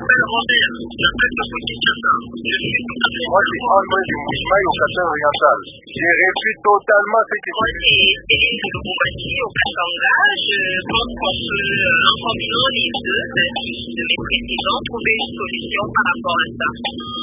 Moi, c'est André du Mouchimaï au Kassan oriental. J'ai réduit totalement ce qui Moi, c'est Céline de Lubumbashi au Katanga. Je pense qu'on peut, en combinant les deux, de mes présidents, trouver une solution par rapport à ça.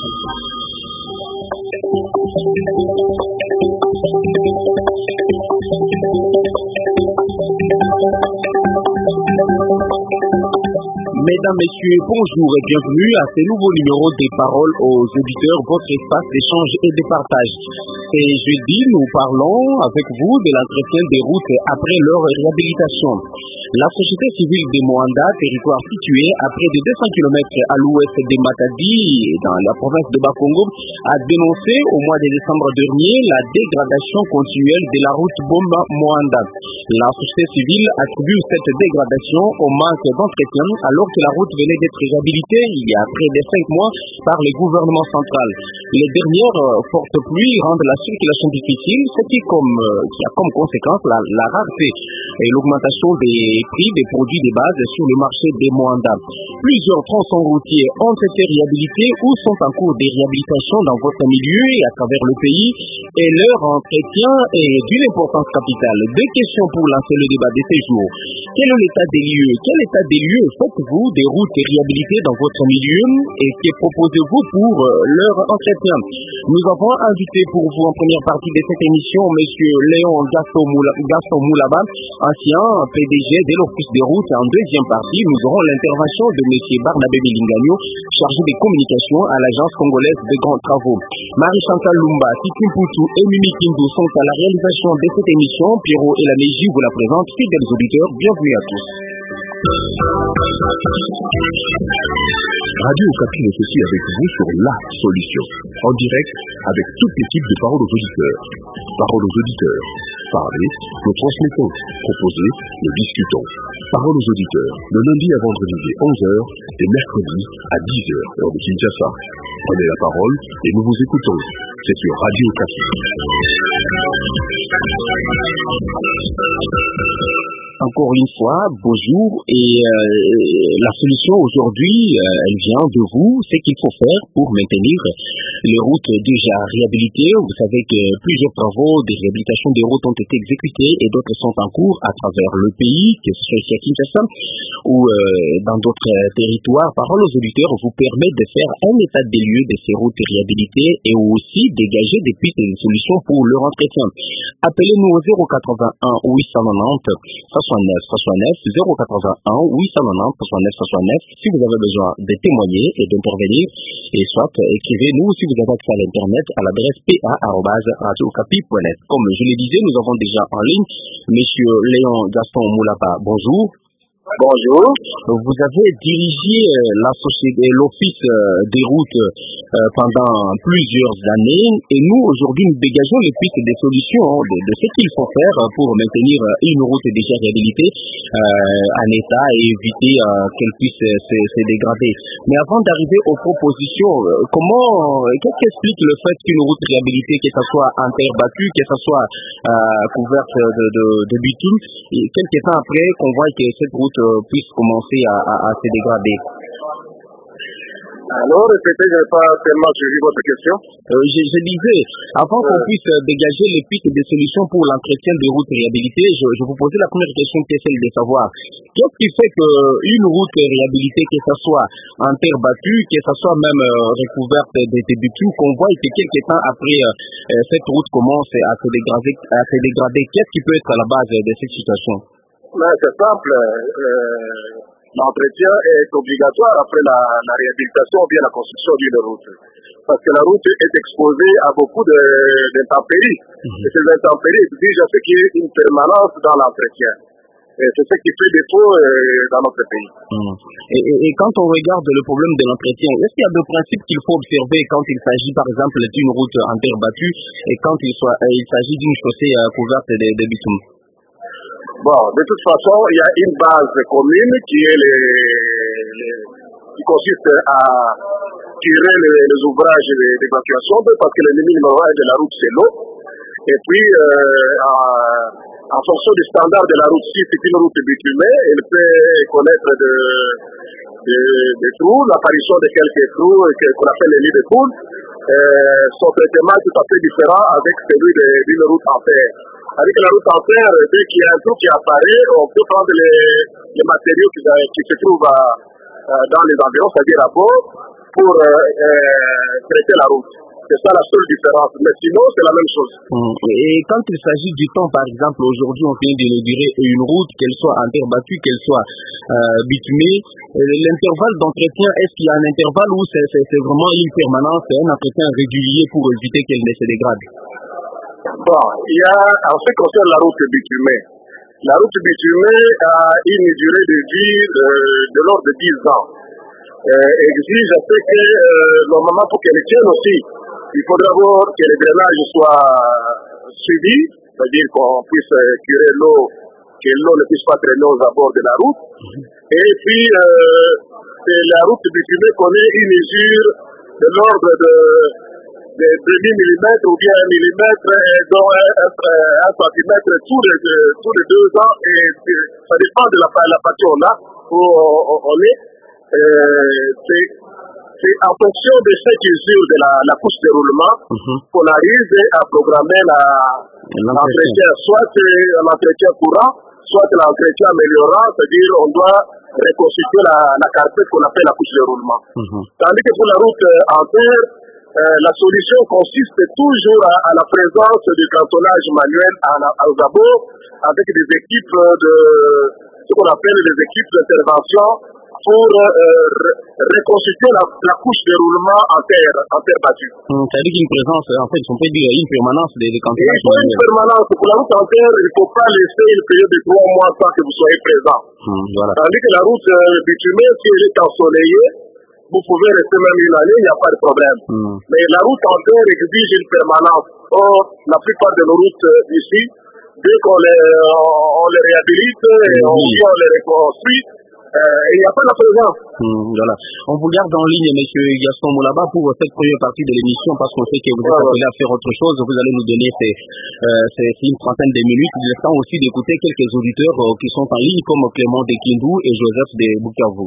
Mesdames, Messieurs, bonjour et bienvenue à ce nouveau numéro des paroles aux auditeurs, votre espace d'échange et de partage. Et jeudi, nous parlons avec vous de l'entretien des routes après leur réhabilitation. La société civile de Moanda, territoire situé à près de 200 km à l'ouest de Matadi, dans la province de Bakongo, a dénoncé au mois de décembre dernier la dégradation continuelle de la route Bomba-Moanda. La société civile attribue cette dégradation au manque d'entretien alors que la route venait d'être réhabilitée il y a près de 5 mois par le gouvernement central. Les dernières fortes pluies rendent la circulation difficile, ce qui a comme conséquence la rareté et l'augmentation des prix des produits de base sur le marché des Moanda. Plusieurs tronçons routiers ont été réhabilités ou sont en cours de réhabilitation dans votre milieu et à travers le pays, et leur entretien est d'une importance capitale. Deux questions pour lancer le débat de ces jours. Quel est l'état des lieux? Quel état des lieux faites-vous des routes réhabilitées dans votre milieu et que proposez-vous pour leur entretien? Nous avons invité pour vous en première partie de cette émission M. Léon Gaston Moulaba, ancien PDG de l'Office des routes. En deuxième partie, nous aurons l'intervention de M. Barnabé Bilingagno, chargé des communications à l'Agence congolaise de grands travaux. Marie-Chantal Lumba, Titi Mputu et Mimi Kindu sont à la réalisation de cette émission. Pierrot et la Négie vous la présentent. Fidèles auditeurs, bienvenue à tous. Radio Okapi est aussi avec vous sur La Solution, en direct avec toute l'équipe de Paroles aux auditeurs. Paroles aux auditeurs. Parlez, nous transmettons. Proposez, nous discutons. Paroles aux auditeurs, le lundi à vendredi dès 11h et mercredi à 10h, heure de Kinshasa. Prenez la parole et nous vous écoutons. C'est sur Radio Okapi. Encore une fois, bonjour, et la solution aujourd'hui, elle vient de vous, ce qu'il faut faire pour maintenir les routes déjà réhabilitées. Vous savez que plusieurs travaux de réhabilitation des routes ont été exécutés et d'autres sont en cours à travers le pays, que ce soit ici à Kinshasa ou dans d'autres territoires. Parole aux auditeurs vous permet de faire un état des lieux de ces routes réhabilitées et aussi dégager des pistes et des solutions pour leur entretien. Appelez-nous au 081 890 69 081 890 69 si vous avez besoin de témoigner et d'intervenir, et soit écrivez-nous si vous avez accès à l'internet à l'adresse pa@radiookapi.net. Comme je le disais, nous avons déjà en ligne Monsieur Léon Gaston Moulaba. Bonjour. Bonjour. Vous avez dirigé la société, l'office des routes pendant plusieurs années, et nous aujourd'hui nous dégageons les pistes des solutions de ce qu'il faut faire pour maintenir une route déjà réhabilitée en état et éviter qu'elle puisse se dégrader. Mais avant d'arriver aux propositions, qu'est-ce qui explique le fait qu'une route réhabilitée, que ce soit en terre battue, que ce soit couverte de bitume, et quelques temps après qu'on voit que cette route puisse commencer à se dégrader? Alors, répétez, je n'ai pas tellement suivi votre question. Je disais, avant qu'on puisse dégager les pistes et des solutions pour l'entretien des routes réhabilitées, je vous posais la première question qui est celle de savoir qu'est-ce qui fait qu'une route réhabilitée, que ce soit en terre battue, que ce soit même recouverte de bitume, qu'on voit que quelques temps après cette route commence à se dégrader, qu'est-ce qui peut être à la base de cette situation? C'est simple. L'entretien est obligatoire après la réhabilitation ou bien la construction d'une route. Parce que la route est exposée à beaucoup d'intempéries. Et ces intempéries exigent ce qui est une permanence dans l'entretien. Et c'est ce qui fait défaut dans notre pays. Et quand on regarde le problème de l'entretien, est-ce qu'il y a des principes qu'il faut observer quand il s'agit par exemple d'une route en terre battue et quand il s'agit d'une chaussée couverte de bitume? Bon, de toute façon, il y a une base commune qui consiste à tirer les ouvrages d'évacuation, parce que le numéro 1 de la route, c'est l'eau. Et puis, en fonction du standard de la route, si c'est une route bitumée, elle peut connaître des trous, l'apparition de quelques trous qu'on appelle les lits de poule. Son traitement est tout à fait différent avec celui d'une route en terre. Avec la route en terre, dès qu'il y a un trou qui apparaît, on peut prendre les matériaux qui se trouvent dans les environs, c'est-à-dire à bord, pour traiter la route. C'est ça la seule différence. Mais sinon, c'est la même chose. Et quand il s'agit du temps, par exemple, aujourd'hui, on vient d'inaugurer une route, qu'elle soit en terre battue, qu'elle soit bitumée, l'intervalle d'entretien, est-ce qu'il y a un intervalle ou c'est vraiment une permanence, c'est un entretien régulier pour éviter qu'elle ne se dégrade? Bon, il y a, en ce qui concerne la route bitumée, la route bitumée a une durée de vie de l'ordre de 10 ans. Exige à ce que, normalement, pour qu'elle tienne aussi, il faudra d'abord que les drainages soient suivis, c'est-à-dire qu'on puisse curer l'eau, que l'eau ne puisse pas traîner aux abords de la route. Et puis, la route bitumée connaît une usure de l'ordre de demi-millimètre ou bien 1 millimètre, dont 1 centimètre tous les 2 ans. Et ça dépend de la partie où on est. C'est en fonction de cette usure de la couche de roulement qu'on arrive à programmer l'entretien, soit l'entretien courant, soit l'entretien améliorant, c'est-à-dire on doit reconstituer la carpette qu'on appelle la couche de roulement. Tandis que pour la route en terre, la solution consiste toujours à la présence du cantonnage manuel aux abords avec des équipes ce qu'on appelle les équipes d'intervention pour reconstituer la couche de roulement en terre battue. C'est-à-dire qu'une présence, en fait, on peut dire une permanence des cantonnage. Il faut une permanence. Pour la route en terre, il ne faut pas laisser une période de 3 mois sans que vous soyez présent. Voilà. Tandis que la route bitumée, si elle est ensoleillée, vous pouvez rester même une année, il n'y a pas de problème. Mais la route en terre exige une permanence. Or, la plupart de nos routes ici, dès qu'on les réhabilite et on les reconstruit, il n'y a pas de présence. Voilà. On vous garde en ligne, M. Gaston Moulaba, pour cette première partie de l'émission, parce qu'on sait que vous êtes appelé à faire autre chose. Vous allez nous donner une trentaine de minutes. Il est temps aussi d'écouter quelques auditeurs qui sont en ligne, comme Clément de Kindu et Joseph de Bukavu.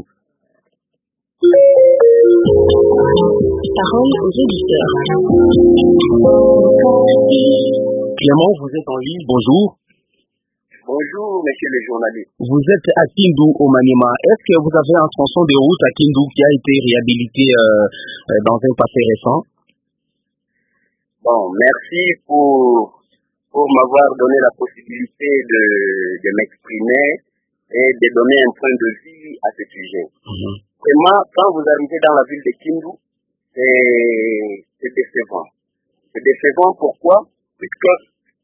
Parole aux auditeurs. Clément, vous êtes en ligne. Bonjour. Bonjour, monsieur le journaliste. Vous êtes à Kindu, au Maniema. Est-ce que vous avez un tronçon de route à Kindu qui a été réhabilité dans un passé récent? Bon, merci pour m'avoir donné la possibilité de m'exprimer et de donner un point de vue à ce sujet. Vraiment, quand vous arrivez dans la ville de Kindu, c'est décevant. C'est décevant pourquoi? Puisque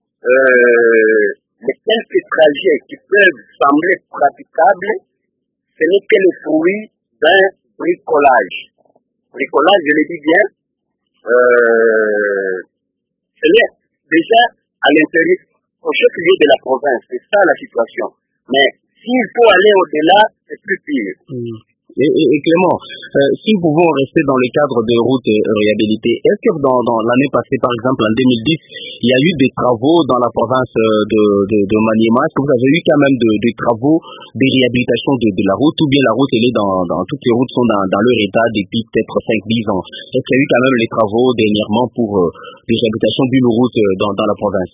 les quelques trajets qui peuvent sembler praticables, ce n'est que le fruit d'un bricolage. Bricolage, je le dis bien, c'est déjà à l'intérieur, au chef-lieu de la province, c'est ça la situation. Mais s'il faut aller au-delà, c'est plus pire. Et Clément, si nous pouvons rester dans le cadre de routes réhabilitées, est-ce que dans l'année passée, par exemple en 2010, il y a eu des travaux dans la province de Maniema? Est-ce que vous avez eu quand même des travaux, des réhabilitations de la route, ou bien la route, elle est dans toutes les routes sont dans leur état depuis peut-être 5-10 ans? Est-ce qu'il y a eu quand même les travaux dernièrement pour des réhabilitations d'une route dans la province?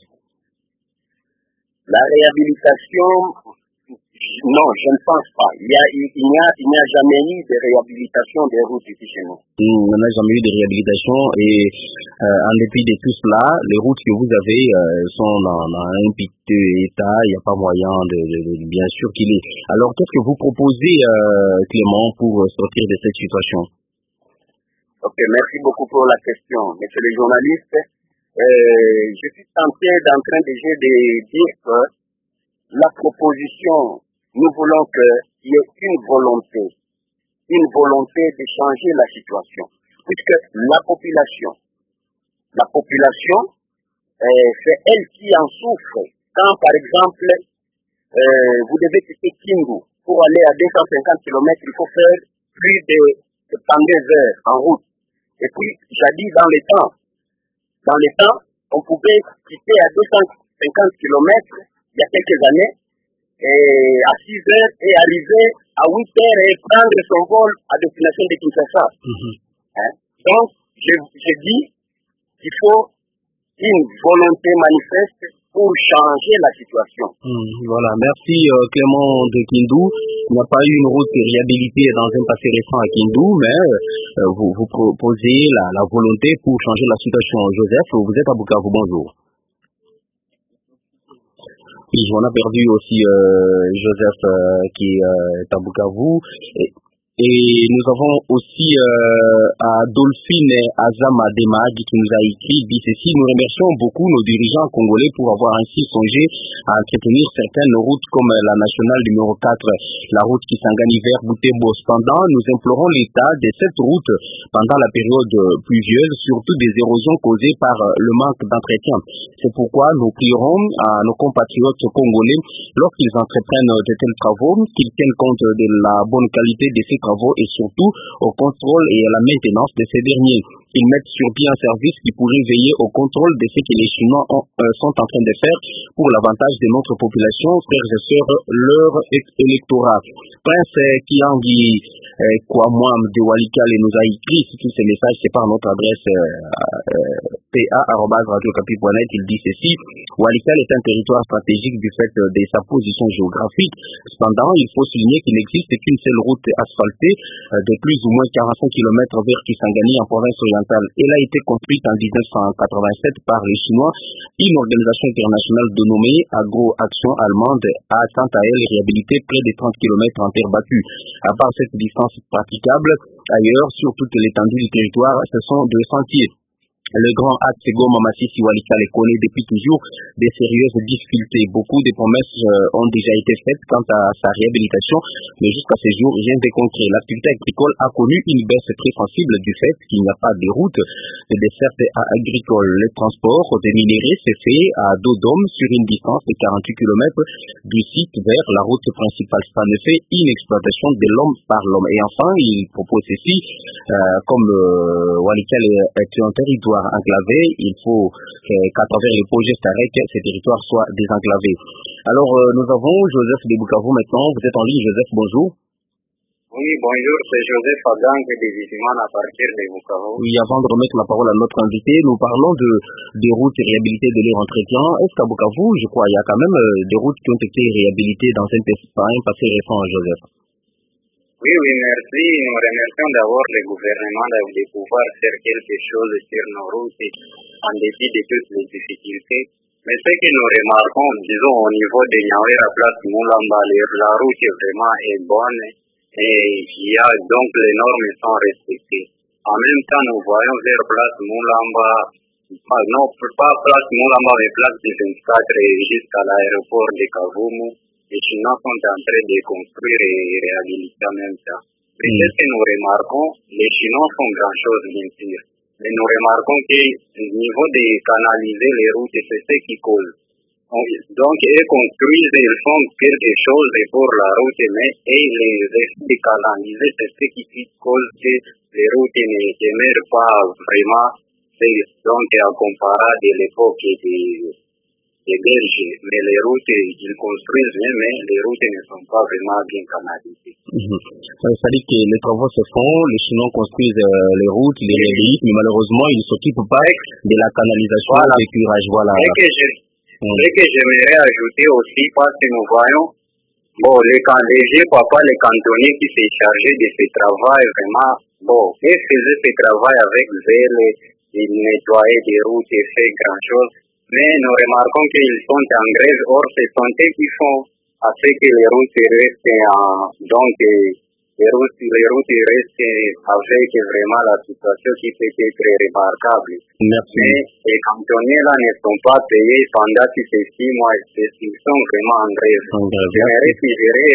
La réhabilitation, non, je ne pense pas. Il n'y a jamais eu de réhabilitation des routes ici chez nous. On n'a jamais eu de réhabilitation et en dépit de tout cela, les routes que vous avez sont dans un piteux état, il n'y a pas moyen bien sûr qu'il est. Alors qu'est-ce que vous proposez, Clément, pour sortir de cette situation? Ok, merci beaucoup pour la question. Monsieur le journaliste, je suis tenté d'entrer déjà de dire que la proposition, nous voulons qu'il y ait une volonté de changer la situation. Puisque la population, c'est elle qui en souffre. Quand, par exemple, vous devez quitter Kindu pour aller à 250 km, il faut faire plus de 32 heures en route. Et puis, jadis, dans les temps, on pouvait quitter à 250 km il y a quelques années, à 6 heures et arriver à 8 heures et prendre son vol à destination de Kinshasa. Donc, je dis qu'il faut une volonté manifeste pour changer la situation. Voilà, merci Clément de Kindu. Il n'y a pas eu une route réhabilitée dans un passé récent à Kindu, mais vous proposez la volonté pour changer la situation. Joseph, vous êtes à Bukavu, bonjour. Oui, on a perdu aussi Joseph qui est à Bukavu. Et nous avons aussi Dolphine Azama Demag qui nous a écrit, dit ceci: nous remercions beaucoup nos dirigeants congolais pour avoir ainsi songé à entretenir certaines routes comme la nationale numéro 4, la route qui s'engage vers Butembo. Cependant, nous implorons l'État de cette route pendant la période pluvieuse, surtout des érosions causées par le manque d'entretien. C'est pourquoi nous prierons à nos compatriotes congolais, lorsqu'ils entreprennent de tels travaux, qu'ils tiennent compte de la bonne qualité de ces travaux et surtout au contrôle et à la maintenance de ces derniers. Ils mettent sur pied un service qui pourrait veiller au contrôle de ce que les Chinois sont en train de faire pour l'avantage de notre population, frères et sœurs, leur électorat. Prince Kiangi Kwamwam de Walikale nous a écrit tous ces messages, c'est par notre adresse pa@radiocapi.net. Il dit ceci: Walikale est un territoire stratégique du fait de sa position géographique. Cependant, il faut souligner qu'il n'existe qu'une seule route asphaltée de plus ou moins 45 km vers Kisangani en province orientale. Elle a été construite en 1987 par les Chinois. Une organisation internationale dénommée Agro-Action allemande a quant à elle réhabilité près de 30 km en terre battue. À part cette distance praticable, ailleurs, sur toute l'étendue du territoire, ce sont deux sentiers. Le grand axe Goma Massissi Walikale connaît depuis toujours des sérieuses difficultés. Beaucoup de promesses ont déjà été faites quant à sa réhabilitation, mais jusqu'à ce jour, rien de concret. L'activité agricole a connu une baisse très sensible du fait qu'il n'y a pas de route de desserte agricole. Le transport des minéraux s'est fait à Dodom sur une distance de 48 km du site vers la route principale. C'est en effet une exploitation de l'homme par l'homme. Et enfin, il propose ici, comme Walikale est un territoire enclavé, il faut qu'à travers les projets SAREC, ces territoires soient désenclavés. Alors, nous avons Joseph de Bukavu maintenant. Vous êtes en ligne, Joseph, bonjour. Oui, bonjour, c'est Joseph Agang de Viziman à partir de Bukavu. Oui, avant de remettre la parole à notre invité, nous parlons des routes réhabilitées de leur entretien. Est-ce qu'à Bukavu, je crois, il y a quand même des routes qui ont été réhabilitées dans un passé récent, Joseph? Oui, merci. Nous remercions d'abord le gouvernement de pouvoir faire quelque chose sur nos routes en dépit de toutes les difficultés. Mais ce que nous remarquons, disons, au niveau de Nyawera Place Moulamba, la route vraiment est bonne et il y a donc les normes sont respectées. En même temps, nous voyons vers Place Moulamba, non pas Place Moulamba, mais Place du 24 et jusqu'à l'aéroport de Kavumu. Les Chinois sont en train de construire et réhabiliter en même temps. Peut-être que nous remarquons, les Chinois font grand-chose, bien sûr. Mais nous remarquons qu'au niveau de canaliser les routes, c'est ce qui cause. Donc, ils construisent, ils font quelque chose pour la route, mais les effets de canaliser, c'est ce qui cause que les routes ne demeurent pas vraiment. Donc, à comparer de l'époque des berges, mais les routes, ils construisent même, mais les routes ne sont pas vraiment bien canalisées. Ça dit que les travaux se font, les Chinois construisent les routes, les réhabilitent, mais malheureusement, ils ne s'occupent pas de la canalisation, des curages. Voilà. Ce que j'aimerais ajouter aussi, parce que nous voyons, les cantonniers qui s'est chargé de ce travail, vraiment, ils faisaient ce travail avec zèle, ils nettoyaient des routes et fait grand-chose. Mais nous remarquons qu'ils sont en grève, or ce sont eux qui font à ce que les routes restent les routes restent avec vraiment la situation qui peut être remarquable. Merci. Mais les cantonniers là ne sont pas payés pendant ces 6 mois, ils sont vraiment en grève. J'aimerais suggérer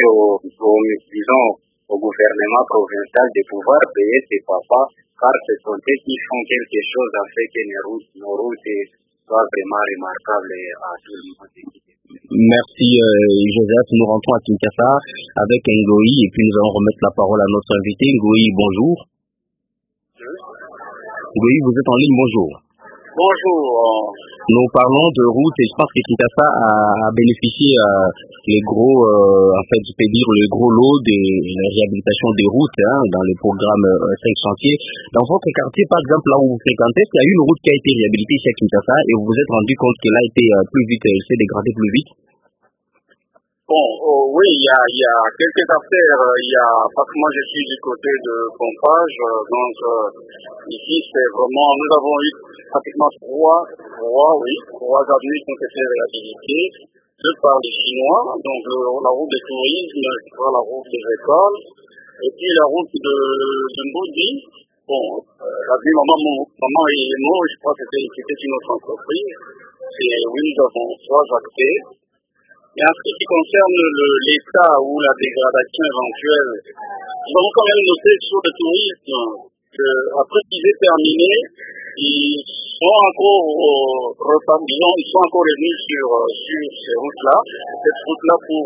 au gouvernement provincial de pouvoir payer ces papas, car ce sont eux qui font quelque chose à ce que nos routes soit vraiment remarquable à tout le monde. Merci Joseph, nous rentrons à Kinshasa avec Ngoï et puis nous allons remettre la parole à notre invité. Ngoï, bonjour. Ngoï, vous êtes en ligne, bonjour. Bonjour. Nous parlons de routes et je pense que Kinshasa a bénéficié les gros, en fait, je peux dire le gros lot de la réhabilitation des routes dans le programme 5 chantiers. Dans votre quartier, par exemple, là où vous fréquentez, il y a une route qui a été réhabilitée chez Kinshasa et vous vous êtes rendu compte qu'elle a été plus vite, elle s'est dégradée plus vite? Bon, oui, il y a quelques affaires. Parce que moi je suis du côté de Pompage, donc ici c'est vraiment, nous avons eu pratiquement trois avenues qui ont été réhabilitées, deux par les Chinois, donc la route des tourismes, la route des écoles, et puis la route de Mboudi. Bon, l'avenue Maman et Mo, je crois que c'était une autre entreprise, et oui, nous avons trois accès. Et en ce qui concerne l'état ou la dégradation éventuelle, nous avons quand même noté sur le tourisme qu'après qu'ils aient terminé, ils sont encore revenus sur ces routes-là, cette route-là pour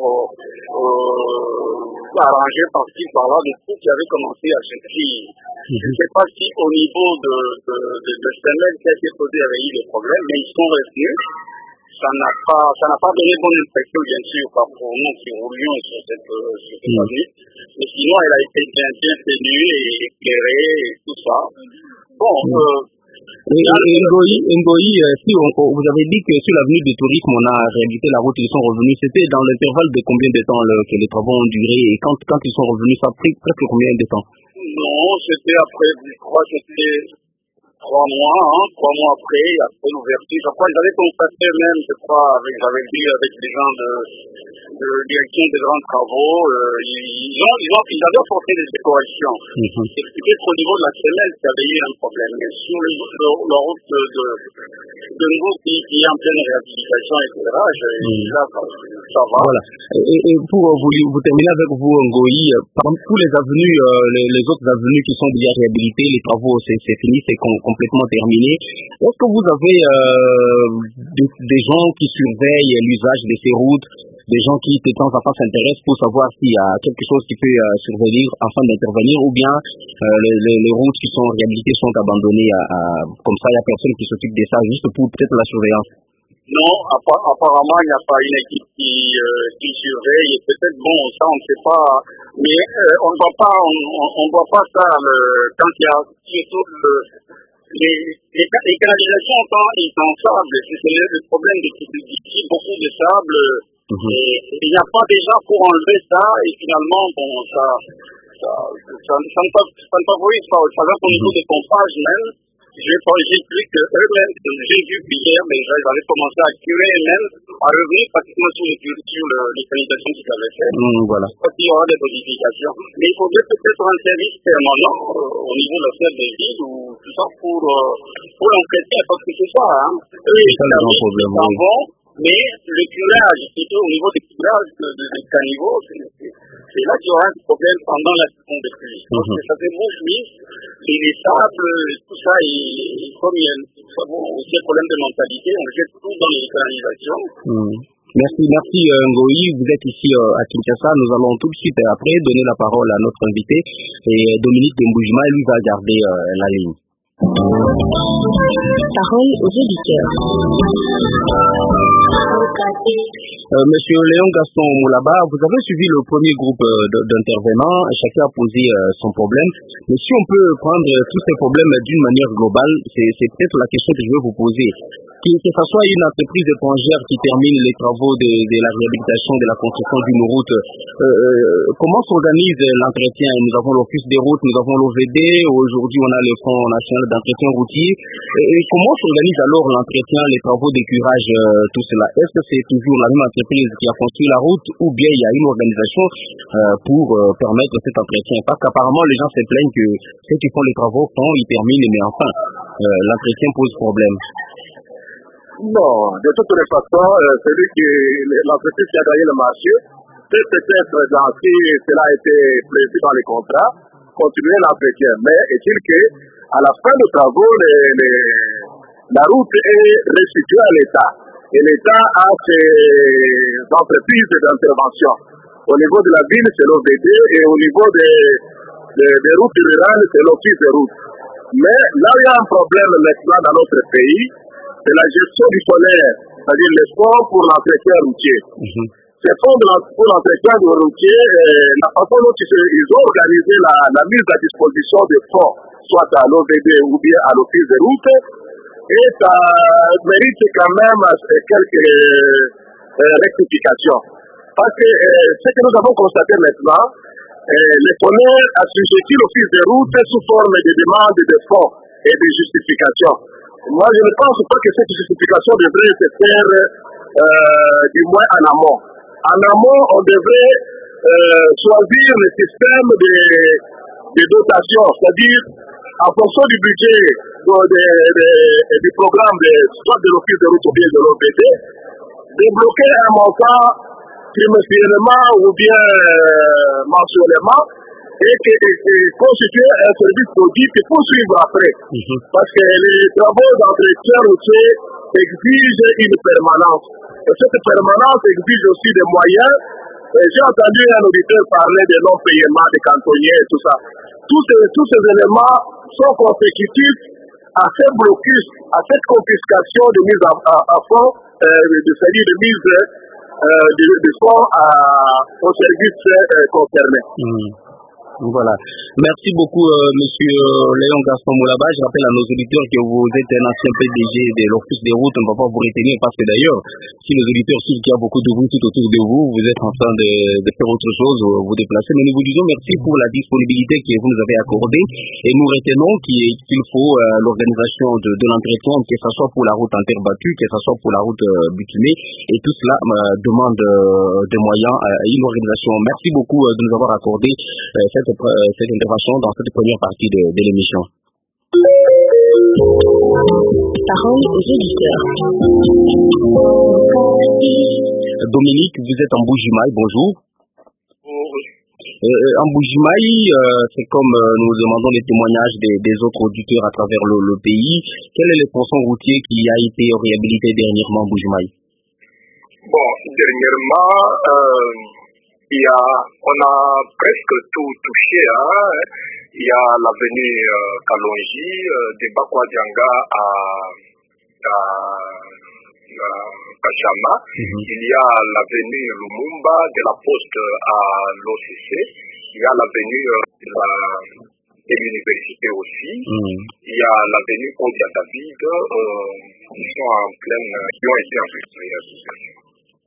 arranger par-ci, par-là, des trous qui avaient commencé à se créer. Je ne sais pas si au niveau de semelle qui a été posé avait eu des problèmes, mais ils sont revenus. Ça n'a pas donné bonne impression, bien sûr, pour nous qui roulions sur cette avenue. Mais sinon, elle a été bien tenue et éclairée et tout ça. Bon, Ngoyi, si vous avez dit que sur l'avenue du tourisme, on a réhabilité la route, ils sont revenus. C'était dans l'intervalle de combien de temps que les travaux ont duré et quand ils sont revenus, ça a pris presque combien de temps? Non, c'était après, je crois que c'était 3 mois après l'ouverture. Je crois qu'ils avaient constaté même, j'avais dit avec des gens de direction des grands travaux, ils avaient apporté des décorations. C'est peut-être au niveau de la semelle qu'il y avait eu un problème. Mais sur la route de nouveau qui est en pleine réhabilitation, etc., là, ça va. Voilà. Et pour vous terminer avec vous, Ngoyi, parmi tous les avenues, les autres avenues qui sont déjà réhabilitées, les travaux, c'est fini, c'est complètement terminé. Est-ce que vous avez des gens qui surveillent l'usage de ces routes, des gens qui de temps en temps s'intéressent pour savoir s'il y a quelque chose qui peut survenir afin d'intervenir, ou bien les routes qui sont réhabilitées sont abandonnées comme ça, il n'y a personne qui s'occupe de ça, juste pour peut-être la surveillance? Non, apparemment, il n'y a pas une équipe qui surveille, et peut-être, bon, ça, on ne sait pas, mais on ne voit pas ça quand il y a surtout les canalisations en sable, c'est le problème d'ici, beaucoup de sable, il n'y a pas déjà pour enlever ça, et finalement, bon, ça ne favorise pas. Par exemple, au niveau des pompages même, j'ai vu que eux-mêmes, j'ai vu hier, mais ils avaient commencé à curer eux-mêmes, à revenir pratiquement sur les canalisations qu'ils avaient fait. Voilà. Parce qu'il y aura des modifications. Mais il faudrait peut-être un service permanent au niveau de la salle des villes ou tout ça pour l'entretien, parce que c'est ça, c'est ça le grand problème. Mais le curage, plutôt au niveau des curages des caniveaux, c'est là qu'il y aura un problème pendant la saison de pluie. Parce que ça débouche vite, et les sables, tout ça, et comme il y a aussi un problème de mentalité, on jette tout dans les canalisations. Merci Ngoyi, vous êtes ici à Kinshasa. Nous allons tout de suite après donner la parole à notre invité, et Dominique Demboujima, lui va garder la ligne. Parole aux auditeurs. Monsieur Léon Gaston Moulaba, vous avez suivi le premier groupe d'intervenants, chacun a posé son problème, mais si on peut prendre tous ces problèmes d'une manière globale, c'est peut-être la question que je vais vous poser. Que ce soit une entreprise étrangère qui termine les travaux de la réhabilitation, de la construction d'une route, comment s'organise l'entretien? Nous avons l'Office des routes, nous avons l'OVD, aujourd'hui on a le Fonds national d'entretien routier. Et comment s'organise alors l'entretien, les travaux de curage, tout cela? Est-ce que c'est toujours la même entreprise qui a construit la route, ou bien il y a une organisation pour permettre cet entretien? Parce qu'apparemment les gens se plaignent que ceux qui font les travaux ils terminent, mais enfin, l'entretien pose problème. Non, de toutes les façons, l'entreprise qui a gagné le marché peut peut-être, si cela a été prévu dans les contrats, continuer l'entretien. Mais est-il qu'à la fin des travaux, la route est restituée à l'État. Et l'État a ses entreprises d'intervention. Au niveau de la ville, c'est l'OVD, et au niveau des routes rurales, c'est l'Office des routes. Mais là où il y a un problème maintenant dans notre pays, c'est la gestion du solaire, c'est-à-dire les fonds pour l'entretien routier. Ces fonds pour l'entretien du routier, la façon dont ils ont organisé la mise à disposition des fonds, soit à l'OVD ou bien à l'Office des routes, et ça mérite quand même quelques rectifications. Parce que ce que nous avons constaté maintenant, les fournisseurs assujettis l'Office des routes sous forme de demandes de fonds et de justifications. Moi, je ne pense pas que cette justification devrait se faire du moins en amont. En amont, on devrait choisir le système de dotation, c'est-à-dire en fonction du budget du programme soit de l'Office de route ou bien de l'OPD, débloquer un montant trimestriellement ou bien mensuellement et constituer un service produit qu'il faut suivre après. Parce que les travaux d'entretien routier exigent une permanence. Et cette permanence exige aussi des moyens. J'ai entendu un auditeur parler des non-paiements des cantonniers et tout ça. Tous ces éléments sont consécutifs à ces blocus, à cette confiscation de mise à fond, de mise de fonds aux services concernés. Voilà. Merci beaucoup, monsieur Léon Gaston Moulaba. Je rappelle à nos auditeurs que vous êtes un ancien PDG de l'Office des routes. On ne va pas vous retenir parce que d'ailleurs, si nos auditeurs suivent qu'il y a beaucoup de routes tout autour de vous, vous êtes en train de faire autre chose, vous déplacer. Mais nous vous disons merci pour la disponibilité que vous nous avez accordée et nous retenons qu'il faut l'organisation de l'entretien, que ce soit pour la route interbattue, que ce soit pour la route bitumée, et tout cela demande des moyens et une organisation. Merci beaucoup de nous avoir accordé cette intervention dans cette première partie de l'émission. Parole aux auditeurs. Dominique, vous êtes en Bujimaï, bonjour. En Bujimaï, c'est comme nous demandons les témoignages des autres auditeurs à travers le pays. Quel est le tronçon routier qui a été réhabilité dernièrement en Bujimaï? Bon, dernièrement, on a presque tout touché. Il y a l'avenue Kalonji, de Bakwa-Dianga à Kachama. Il y a l'avenue Lumumba, de la Poste à l'OCC. Il y a l'avenue de l'université aussi. Il y a l'avenue Odia David, qui ont été en pleine réhabilitation.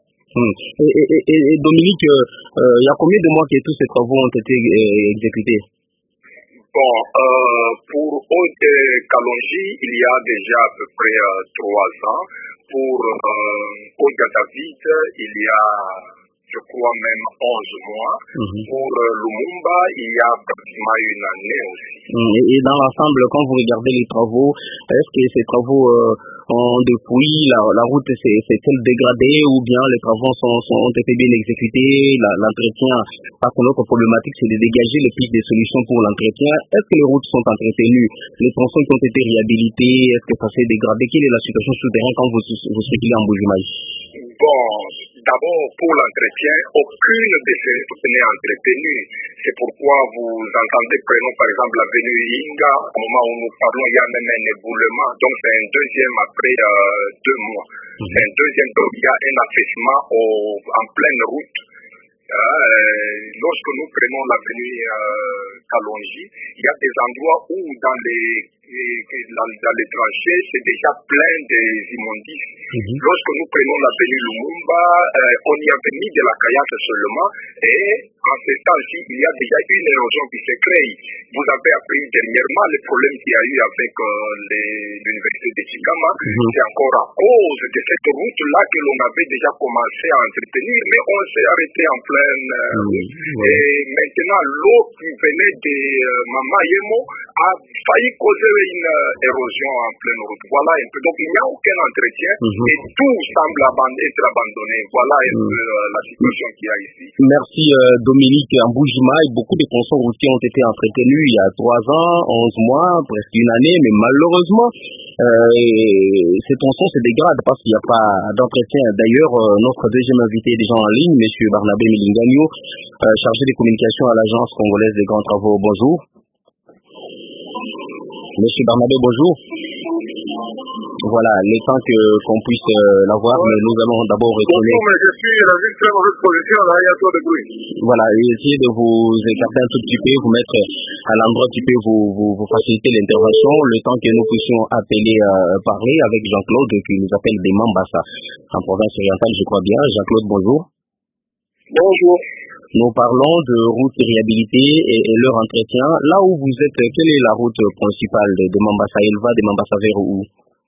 Et Dominique, il y a combien de mois que tous ces travaux ont été exécutés? Bon, pour Kalonji, il y a déjà à peu près 3 ans. Pour Odia David, il y a, je crois, même 11 mois. Pour Lumumba, il y a pratiquement une année aussi. Et dans l'ensemble, quand vous regardez les travaux, est-ce que ces travaux depuis la route s'est-elle dégradée ou bien les travaux ont été bien exécutés? L'entretien, parce que notre problématique c'est de dégager les pistes de solutions pour l'entretien. Est-ce que les routes sont entretenues? Les tronçons qui ont été réhabilités, est-ce que ça s'est dégradé? Quelle est la situation souterraine quand vous circulez en Bujimaï? Bon, d'abord pour l'entretien, aucune de ces routes n'est entretenue. C'est pourquoi vous entendez, prenons par exemple l'avenue Inga, au moment où nous parlons, il y a même un éboulement, donc c'est un deuxième après 2 mois. C'est un deuxième, donc il y a un affaissement en pleine route. Lorsque nous prenons l'avenue Kalonji, il y a des endroits où dans les tranchées, c'est déjà plein d'immondices. Lorsque nous prenons l'avenue Lumumba, on y avait mis de la caillasse seulement et en ce temps-ci, il y a déjà une érosion qui s'est créée. Vous avez appris dernièrement le problème qu'il y a eu avec l'université de Chikama. C'est encore à cause de cette route-là que l'on avait déjà commencé à entretenir, mais on s'est arrêté en pleine route. Et maintenant, l'eau qui venait de Mama Yemo a failli causer une érosion en pleine route. Voilà un peu. Donc, il n'y a aucun entretien et tout semble être abandonné. Voilà un peu la situation qu'il y a ici. Merci Dominique. En Bujimaï, beaucoup de tronçons routiers ont été entretenus il y a 3 ans, 11 mois, presque une année, mais malheureusement, ces tronçons se dégradent parce qu'il n'y a pas d'entretien. D'ailleurs, notre deuxième invité est déjà en ligne, M. Barnabé Milingagno, chargé des communications à l'Agence congolaise des grands travaux. Bonjour. Monsieur Barnabé, bonjour. Voilà, le temps qu'on puisse l'avoir, mais nous allons d'abord retourner. Bonjour, mais je suis dans une très mauvaise position, là, il y a trop de bruit. Voilà, et essayez de vous écarter un tout petit peu, vous mettre à l'endroit qui peut vous faciliter l'intervention, le temps que nous puissions appeler, parler avec Jean-Claude, qui nous appelle des Mambasa, en province orientale, je crois bien. Jean-Claude, bonjour. Bonjour. Nous parlons de route réhabilitée et leur entretien. Là où vous êtes, quelle est la route principale de Mambasa? Elle va de Mambasa vers où?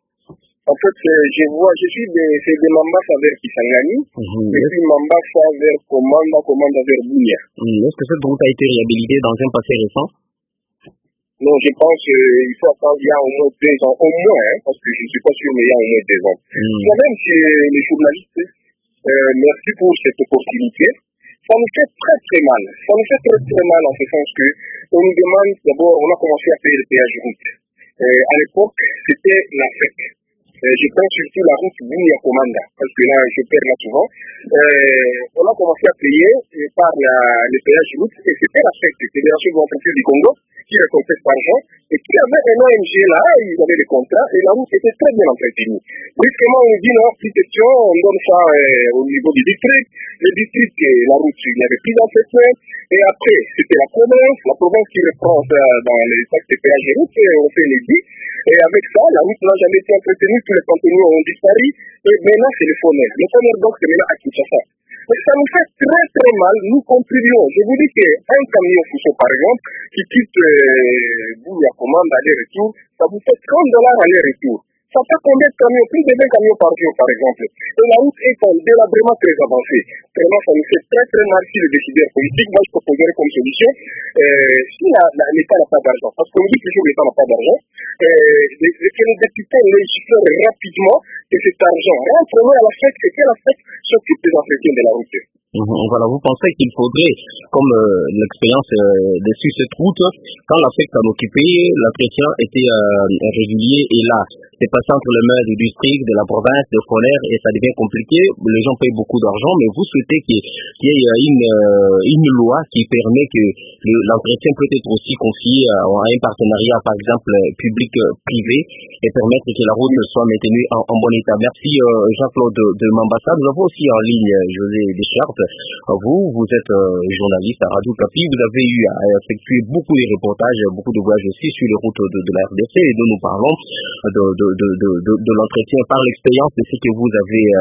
En fait, je suis des Mambasa vers Kisangani, et puis Mambasa vers Komanda vers Bounia. Est-ce que cette route a été réhabilitée dans un passé récent? Non, je pense qu'il faut attendre il y a au moins 2 ans, au moins, hein, parce que je ne suis pas sûr, mais il y a au moins 2 ans. Moi-même, les journalistes, merci pour cette opportunité. Ça nous fait très très mal. Ça nous fait très très mal en ce sens que on nous demande d'abord, on a commencé à payer le péage route. À l'époque, c'était la fête. Je pense surtout la route Bounia-Komanda, parce que là, je perds là souvent. On a commencé à payer par le péage route, et c'était la fête, Fédération de l'entreprise du Congo, qui récoltait cet argent, et qui avait un ONG là, ils avaient les contrats, et la route était très bien entretenue. Brusquement, on nous dit non, plus question, on donne ça au niveau du district. Le district, la route, il n'y avait plus d'entretien. Et après, c'était la province qui reprend dans les taxes de péage et route, et on fait les dits. Et avec ça, la route n'a jamais été entretenue, tous les contenus ont disparu, et maintenant c'est le phonère. Le phonère, donc, c'est maintenant à Kinshasa. Donc, ça nous fait très très mal, nous contribuons. Je vous dis qu'un camion Fuso, par exemple, qui quitte Bounia Commande aller-retour, ça vous fait $30 aller-retour. Ça fait combien de camions? Plus de 20 camions par jour, par exemple. Et la route est en délabrement très avancé. Vraiment, ça nous fait très très mal si le décideur politique, moi je proposerais comme solution, si l'État n'a pas d'argent, parce qu'on dit toujours que l'État n'a pas d'argent, que les députés légifèrent rapidement que cet argent rentre à la fête, et que la fête s'occupe des entretiens de la route. Voilà, vous pensez qu'il faudrait, comme l'expérience sur cette route, quand la fête s'en occupait, l'entretien était régulier et là, c'est passé entre les mains du district, de la province, de Folaire et ça devient compliqué. Les gens payent beaucoup d'argent, mais vous souhaitez qu'il y ait une loi qui permet que l'entretien peut être aussi confié à un partenariat, par exemple, public-privé et permettre que la route soit maintenue en bon état. Merci Jean-Claude de Mambasa. Nous avons aussi en ligne José Deschartes. Vous êtes journaliste à Radio Capi. Vous avez eu à effectuer beaucoup de reportages, beaucoup de voyages aussi sur les routes de la RDC et dont nous parlons de l'entretien par l'expérience de ce que vous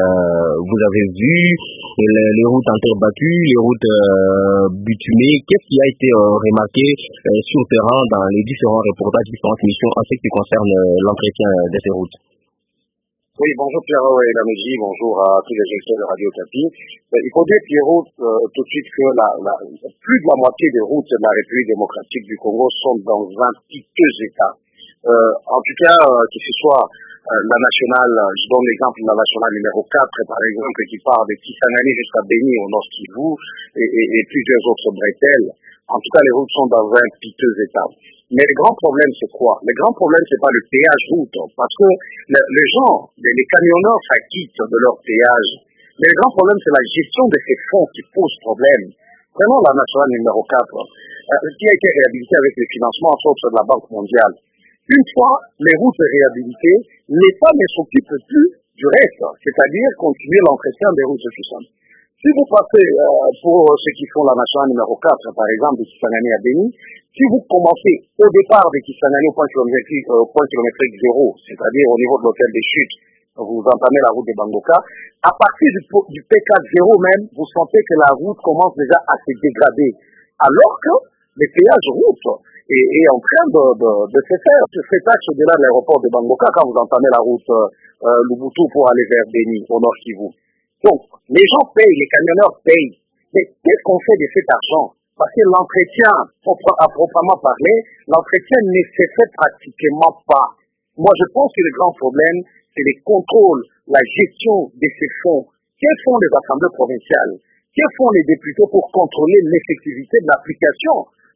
avez vu, les routes en terre battue, les routes bitumées. Qu'est-ce qui a été remarqué sur le terrain dans les différents reportages, différentes missions en ce qui concerne l'entretien de ces routes? Oui, bonjour Pierrot et Laméji, bonjour à tous les gestionnaires de Radio Capi. Il faut dire, Pierrot, tout de suite que plus de la moitié des routes de la République démocratique du Congo sont dans un piteux état. En tout cas, que ce soit la nationale, je donne l'exemple de la nationale numéro 4, par exemple, qui part de Kisangani jusqu'à Béni au Nord Kivu et plusieurs autres bretelles. En tout cas, les routes sont dans un piteux état. Mais le grand problème, c'est quoi? Le grand problème, c'est pas le péage route, parce que les gens, les camionneurs s'acquittent de leur péage. Mais le grand problème, c'est la gestion de ces fonds qui pose problème. Vraiment, la nationale numéro 4, qui a été réhabilitée avec les financements, entre autres, de la Banque mondiale. Une fois les routes réhabilitées, l'État ne s'occupe plus du reste, c'est-à-dire continuer l'entretien des routes suffisants. Si vous passez pour ceux qui font la nationale numéro 4, par exemple, de Kisangani à Béni, si vous commencez au départ de Kisangani au point kilométrique 0, c'est-à-dire au niveau de l'hôtel des Chutes, vous entamez la route de Bangoka, à partir du P4 0 même, vous sentez que la route commence déjà à se dégrader. Alors que le péage route est en train de se faire. Cet axe au-delà de l'aéroport de Bangoka, quand vous entamez la route Lubutu pour aller vers Béni, au Nord Kivu. Donc, les gens payent, les camionneurs payent. Mais qu'est-ce qu'on fait de cet argent? Parce que l'entretien, à proprement parler, l'entretien ne se fait pratiquement pas. Moi, je pense que le grand problème, c'est les contrôles, la gestion de ces fonds. Que font les assemblées provinciales? Que font les députés pour contrôler l'effectivité de l'application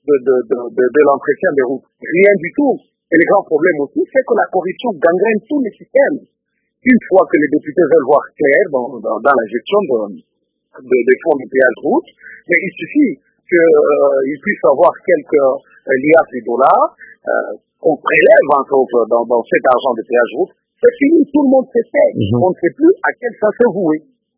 de l'entretien des routes? Rien du tout. Et le grand problème aussi, c'est que la corruption gangrène tous les systèmes. Une fois que les députés veulent voir clair dans la gestion des fonds de péage route, mais il suffit qu'ils puissent avoir quelques liasses de dollars qu'on prélève entre autres dans cet argent de péage route, C'est fini, tout le monde se sait. On ne sait plus à quel sens se vouer.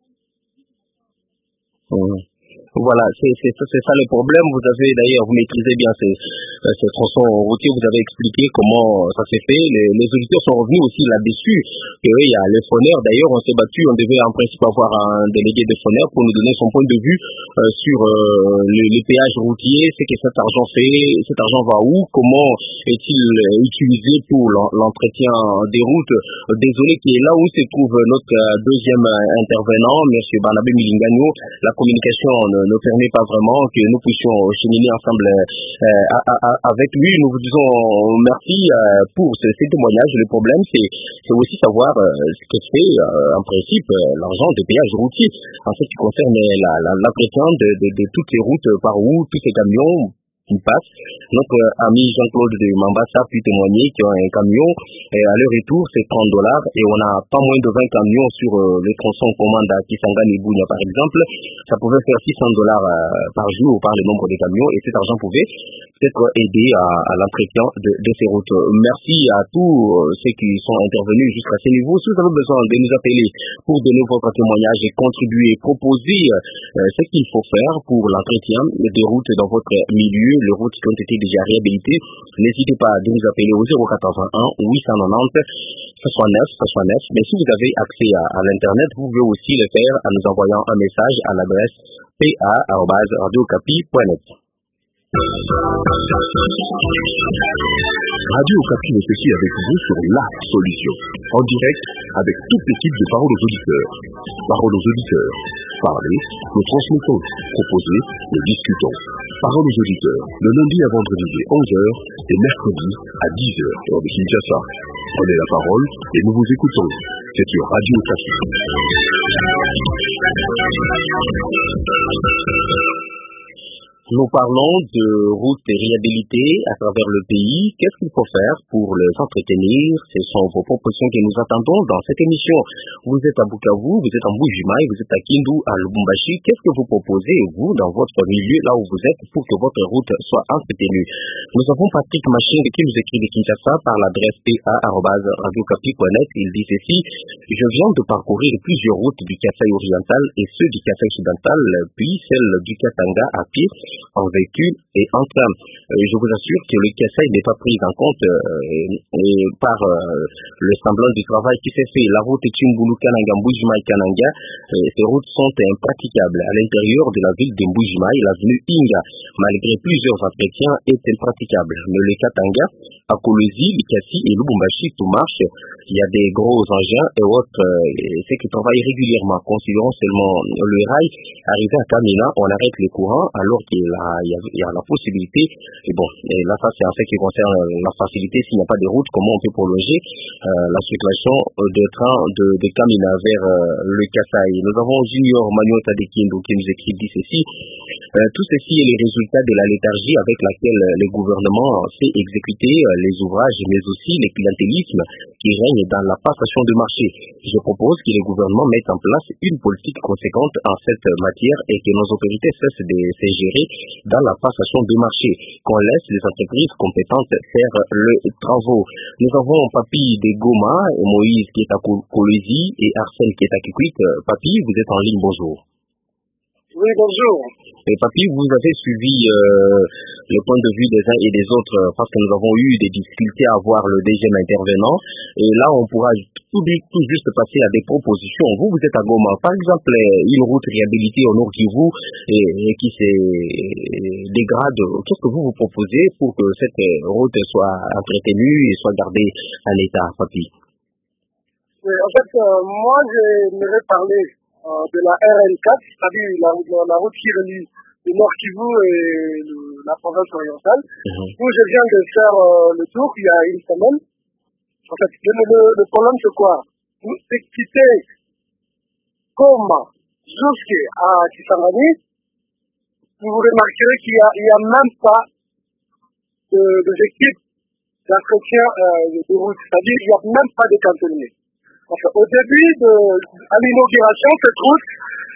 Voilà, c'est ça le problème. Vous avez d'ailleurs, vous maîtrisez bien ces tronçons routiers, vous avez expliqué comment ça s'est fait. Les auditeurs sont revenus aussi là-dessus. Il y a les phoneurs, d'ailleurs, on s'est battu, on devait en principe avoir un délégué de phoneurs pour nous donner son point de vue sur les péages routiers, c'est que cet argent fait, cet argent va où, comment est-il utilisé pour l'entretien des routes. Désolé qu'il est là où se trouve notre deuxième intervenant, M. Barnabé Milingano. La communication ne permet pas vraiment que nous puissions cheminer ensemble avec lui. Nous vous disons merci pour ces témoignages. Le problème, c'est aussi savoir ce que fait en principe l'argent des péages routiers en ce qui concerne l'entretien de toutes les routes par où tous ces camions qui passent. Notre ami Jean-Claude de Mambasa a pu témoigner qu'il y a un camion et à leur retour c'est $30 et on a pas moins de 20 camions sur le tronçon commande à Kisangani et Bounia par exemple. Ça pouvait faire $600 par jour par le nombre de camions et cet argent pouvait peut-être aider à l'entretien de ces routes. Merci à tous ceux qui sont intervenus jusqu'à ce niveau. Si vous avez besoin de nous appeler pour donner votre témoignage et contribuer, proposer ce qu'il faut faire pour l'entretien des routes dans votre milieu, les routes qui ont été déjà réhabilitées, n'hésitez pas à nous appeler au 0411 890 69. Mais si vous avez accès à l'internet, vous pouvez aussi le faire en nous envoyant un message à l'adresse pa@radiocapi.net. Radio Okapi est ici avec vous sur la solution. En direct, avec toute l'équipe de Parole aux auditeurs. Parole aux auditeurs. Parlez, nous transmettons. Proposez, nous discutons. Parole aux auditeurs, le lundi à vendredi dès 11h et mercredi à 10h heure de Kinshasa. Prenez la parole et nous vous écoutons. C'est sur Radio Okapi. Nous parlons de routes réhabilitées à travers le pays. Qu'est-ce qu'il faut faire pour les entretenir? Ce sont vos propositions que nous attendons dans cette émission. Vous êtes à Bukavu, vous êtes en Mbuji-Mayi, vous êtes à Kindu, à Lubumbashi. Qu'est-ce que vous proposez, vous, dans votre milieu, là où vous êtes, pour que votre route soit entretenue? Nous avons Patrick Machine qui nous écrit de Kinshasa par l'adresse pa@radiocapi.net. Il dit ceci: je viens de parcourir plusieurs routes du Kasaï oriental et ceux du Kasaï occidental, puis celle du Katanga à pied, en véhicule et en tram. Je vous assure que le Kasaï n'est pas pris en compte par le semblant du travail qui s'est fait. La route Chimbulu-Kananga, Mbuji-Mayi-Kananga, ces routes sont impraticables. À l'intérieur de la ville de Mbuji-Mayi, l'avenue Inga, malgré plusieurs entretiens, est impraticable. Mais le Katanga, à Kolwezi, Likasi et Lubumbashi, tout marche. Il y a des gros engins et autres, c'est qui travaillent régulièrement. Considérons seulement le rail. Arrivé à Kamina, on arrête les courants alors qu'il y a la possibilité. Et bon, et là, ça, c'est en ce qui concerne la facilité. S'il n'y a pas de route, comment on peut prolonger la circulation de train de Kamina vers le Kasaï. Nous avons Junior Magnota de Kindu qui nous écrit dit ceci. Tout ceci est le résultat de la léthargie avec laquelle le gouvernement sait exécuter les ouvrages, mais aussi le clientélisme qui règne dans la passation de marché. Je propose que le gouvernement mette en place une politique conséquente en cette matière et que nos autorités cessent de se gérer dans la passation de marché, qu'on laisse les entreprises compétentes faire le travaux. Nous avons Papi de Goma, Moïse qui est à Kolwezi et Arsène qui est à Kikwit. Papi, vous êtes en ligne, bonjour. Oui, bonjour. Et Papi, vous avez suivi le point de vue des uns et des autres parce que nous avons eu des difficultés à voir le deuxième intervenant. Et là, on pourra tout juste passer à des propositions. Vous êtes à Goma. Par exemple, une route réhabilitée au nord Kivu et qui se dégrade. Qu'est-ce que vous proposez pour que cette route soit entretenue et soit gardée en état, Papi? Oui, en fait, moi, j'aimerais parler de la RN4, c'est-à-dire la route qui relie le Nord Kivu et la province orientale, où je viens de faire le tour il y a une semaine. En fait, le problème c'est quoi? C'est quitter Goma jusqu'à Kisangani, vous remarquerez qu'il n'y a même pas d'équipe d'entretien de route, c'est-à-dire qu'il n'y a même pas de cantonniers. Enfin, au début, à l'inauguration, cette route,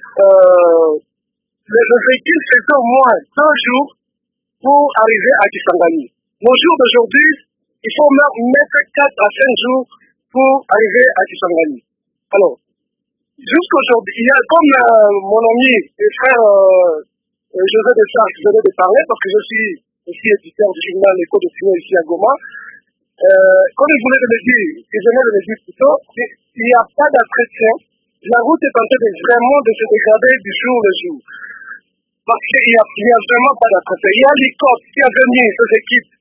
le véhicule faisait au moins 2 jours pour arriver à Kisangani. Nos jours d'aujourd'hui, il faut mettre 4 à 5 jours pour arriver à Kisangani. Alors, jusqu'aujourd'hui, il y a comme mon ami et frère José Desarques venait de parler, parce que je suis aussi éditeur du journal Écho de Signé ici à Goma. Comme il venait de me dire, il venait de me dire plutôt, il n'y a pas d'entretien. La route est en train vraiment de se dégrader du jour au jour. Parce qu'il n'y a vraiment pas d'entretien. Il y a l'ICOP qui a venu ces équipes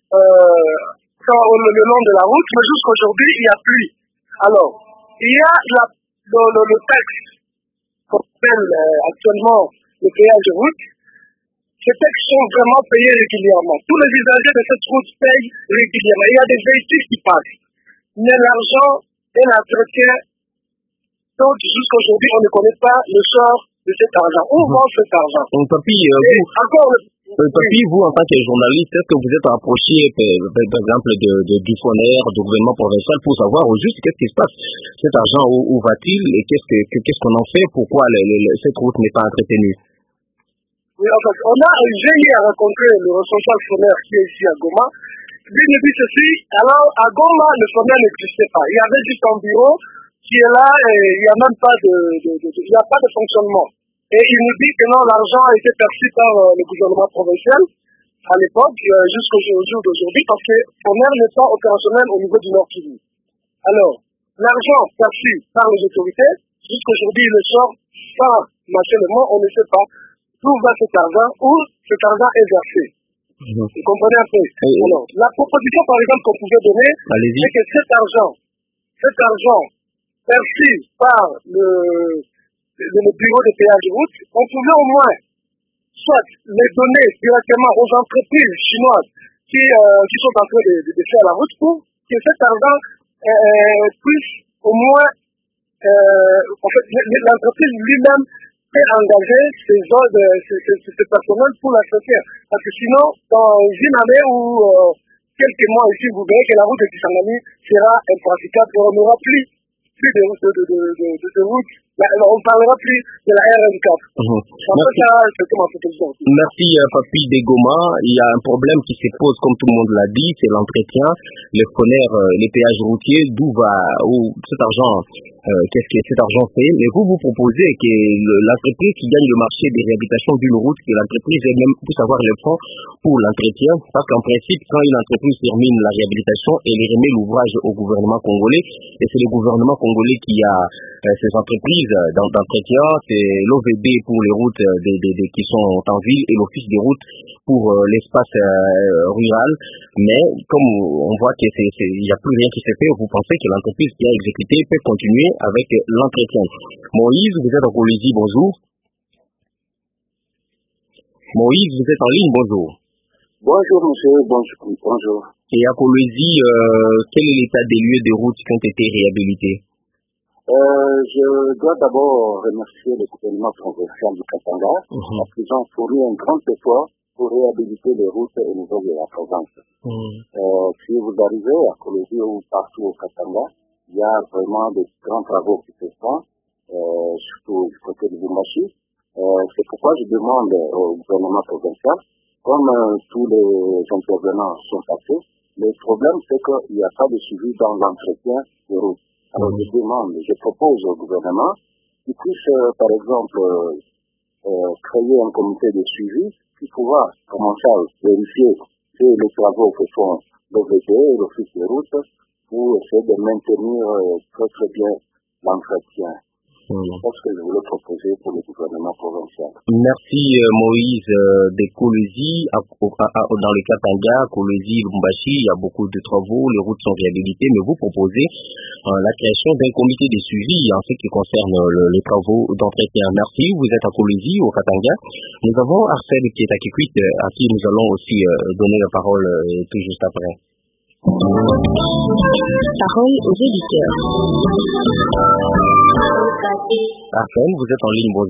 le long de la route, mais jusqu'aujourd'hui, il n'y a plus. Alors, il y a le texte qu'on appelle actuellement le péage de route. Ces textes sont vraiment payés régulièrement. Tous les usagers de cette route payent régulièrement. Il y a des véhicules qui passent. Mais l'argent et l'entretien, donc jusqu'aujourd'hui, on ne connaît pas le sort de cet argent. Où va cet argent? Papi, vous, en tant que journaliste, est-ce que vous êtes approché, par exemple, du FONER, du gouvernement provincial, pour savoir au juste qu'est-ce qui se passe? Cet argent, où va-t-il et qu'est-ce qu'on en fait? Pourquoi cette route n'est pas entretenue? Oui, en fait, j'ai eu à rencontrer le responsable FONER qui est ici à Goma. Lui me dit ceci, alors à Goma, le FONER n'existait pas. Il y avait juste un bureau qui est là et il n'y a même pas il n'y a pas de fonctionnement. Et il nous dit que non, l'argent a été perçu par le gouvernement provincial à l'époque, jusqu'au jour d'aujourd'hui, parce que FONER n'est pas opérationnel au niveau du Nord Kivu. Alors, l'argent perçu par les autorités, jusqu'aujourd'hui, il le sort par nationalement, on ne sait pas d'où va cet argent, où cet argent est versé. Vous comprenez un peu? Alors, la proposition, par exemple, qu'on pouvait donner, c'est que cet argent perçu par le bureau de péage de route, on pouvait au moins soit les donner directement aux entreprises chinoises qui sont en train de faire la route pour que cet argent puisse au moins, en fait, l'entreprise lui-même peut engager ses personnels pour l'entretien. Parce que sinon, dans une année ou quelques mois ici, vous verrez que la route de Kisangani sera impraticable et on n'aura plus de route. On ne parlera plus de la RN4. Merci, Papi de Goma. Il y a un problème qui se pose, comme tout le monde l'a dit, c'est l'entretien, les FONER, les péages routiers, où cet argent, qu'est-ce que cet argent fait. Mais vous proposez que l'entreprise qui gagne le marché des réhabilitations d'une route, que l'entreprise elle-même puisse avoir les fonds pour l'entretien, parce qu'en principe, quand une entreprise termine la réhabilitation, elle remet l'ouvrage au gouvernement congolais, et c'est le gouvernement congolais qui a ces entreprises d'entretien, c'est l'OVD pour les routes qui sont en ville et l'Office des routes pour l'espace rural. Mais comme on voit qu'il n'y a plus rien qui se fait, vous pensez que l'entreprise qui a exécuté peut continuer avec l'entretien. Moïse, vous êtes en Colosie, bonjour. Moïse, vous êtes en ligne, bonjour. Bonjour monsieur, bonjour. Et à Colosie, quel est l'état des lieux des routes qui ont été réhabilitées? Je dois d'abord remercier le gouvernement provincial du Katanga parce qu'ils ont fourni un grand effort pour réhabiliter les routes au niveau de la province. Si vous arrivez à Colosie ou partout au Katanga, il y a vraiment des grands travaux qui se font, surtout du côté de Lumbashi. C'est pourquoi je demande au gouvernement provincial, comme tous les intervenants sont passés, le problème c'est qu'il n'y a pas de suivi dans l'entretien des routes. Alors je propose au gouvernement qu'il puisse, par exemple, créer un comité de suivi qui pourra commencer à vérifier les travaux que font l'OVD et l'Office des routes pour essayer de maintenir très bien l'entretien. C'est ce que je voulais proposer pour le gouvernement provincial. Merci Moïse de Colosie. Dans le Katanga, Colosie, Lumbashi, il y a beaucoup de travaux, les routes sont réhabilitées, mais vous proposez la création d'un comité de suivi en ce qui concerne les travaux d'entretien. Merci, vous êtes à Colosie, au Katanga. Nous avons Arsène qui est à Kikwit, à qui nous allons aussi donner la parole tout juste après. Parole aux éditeurs. Arsène, vous êtes en ligne, bonjour.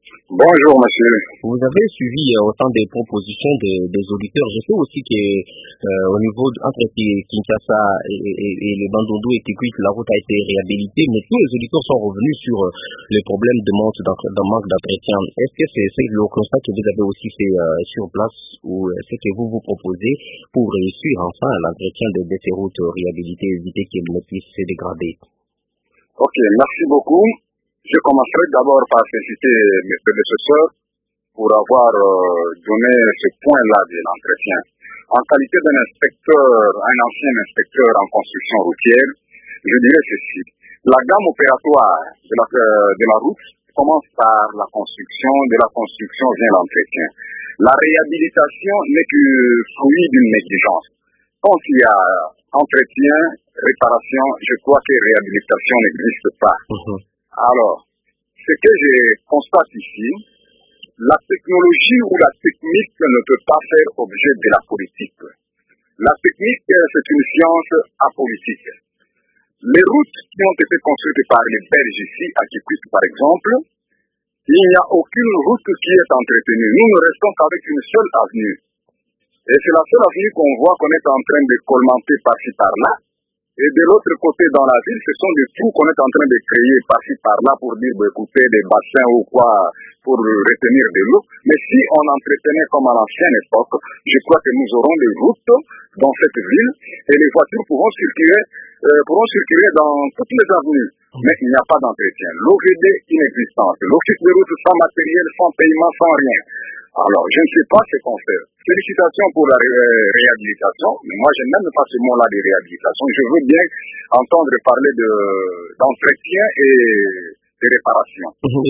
Bonjour, monsieur. Vous avez suivi autant des propositions des auditeurs. Je sais aussi que au niveau entre Kinshasa et les Bandundu et Kikwit, la route a été réhabilitée, mais tous les auditeurs sont revenus sur les problèmes de manque d'entretien. Est-ce que c'est le constat que vous avez aussi fait sur place ou ce que vous proposez pour réussir enfin l'entretien de ces routes réhabilitées et éviter qu'elles ne puissent se dégrader? Ok, merci beaucoup. Je commencerai d'abord par féliciter mes prédécesseurs pour avoir donné ce point-là de l'entretien. En qualité d'un inspecteur, un ancien inspecteur en construction routière, je dirais ceci. La gamme opératoire de la route commence par la construction, de la construction vient l'entretien. La réhabilitation n'est que fruit d'une négligence. Quand il y a entretien, réparation, je crois que réhabilitation n'existe pas. Alors, ce que je constate ici, la technologie ou la technique ne peut pas faire objet de la politique. La technique, c'est une science apolitique. Les routes qui ont été construites par les Belges ici, à Kikwit par exemple, il n'y a aucune route qui est entretenue. Nous ne restons qu'avec une seule avenue. Et c'est la seule avenue qu'on voit qu'on est en train de colmater par-ci par-là. Et de l'autre côté, dans la ville, ce sont des trous qu'on est en train de créer par-ci par-là pour dire, écoutez, des bassins ou quoi, pour retenir de l'eau. Mais si on entretenait comme à l'ancienne époque, je crois que nous aurons des routes dans cette ville et les voitures pourront circuler dans toutes les avenues. Mais il n'y a pas d'entretien. L'OVD inexistante. L'office de route sans matériel, sans paiement, sans rien. Alors, je ne sais pas ce qu'on fait. Félicitations pour la réhabilitation, mais moi, je n'aime pas ce mot-là de réhabilitation. Je veux bien entendre parler d'entretien et de réparation.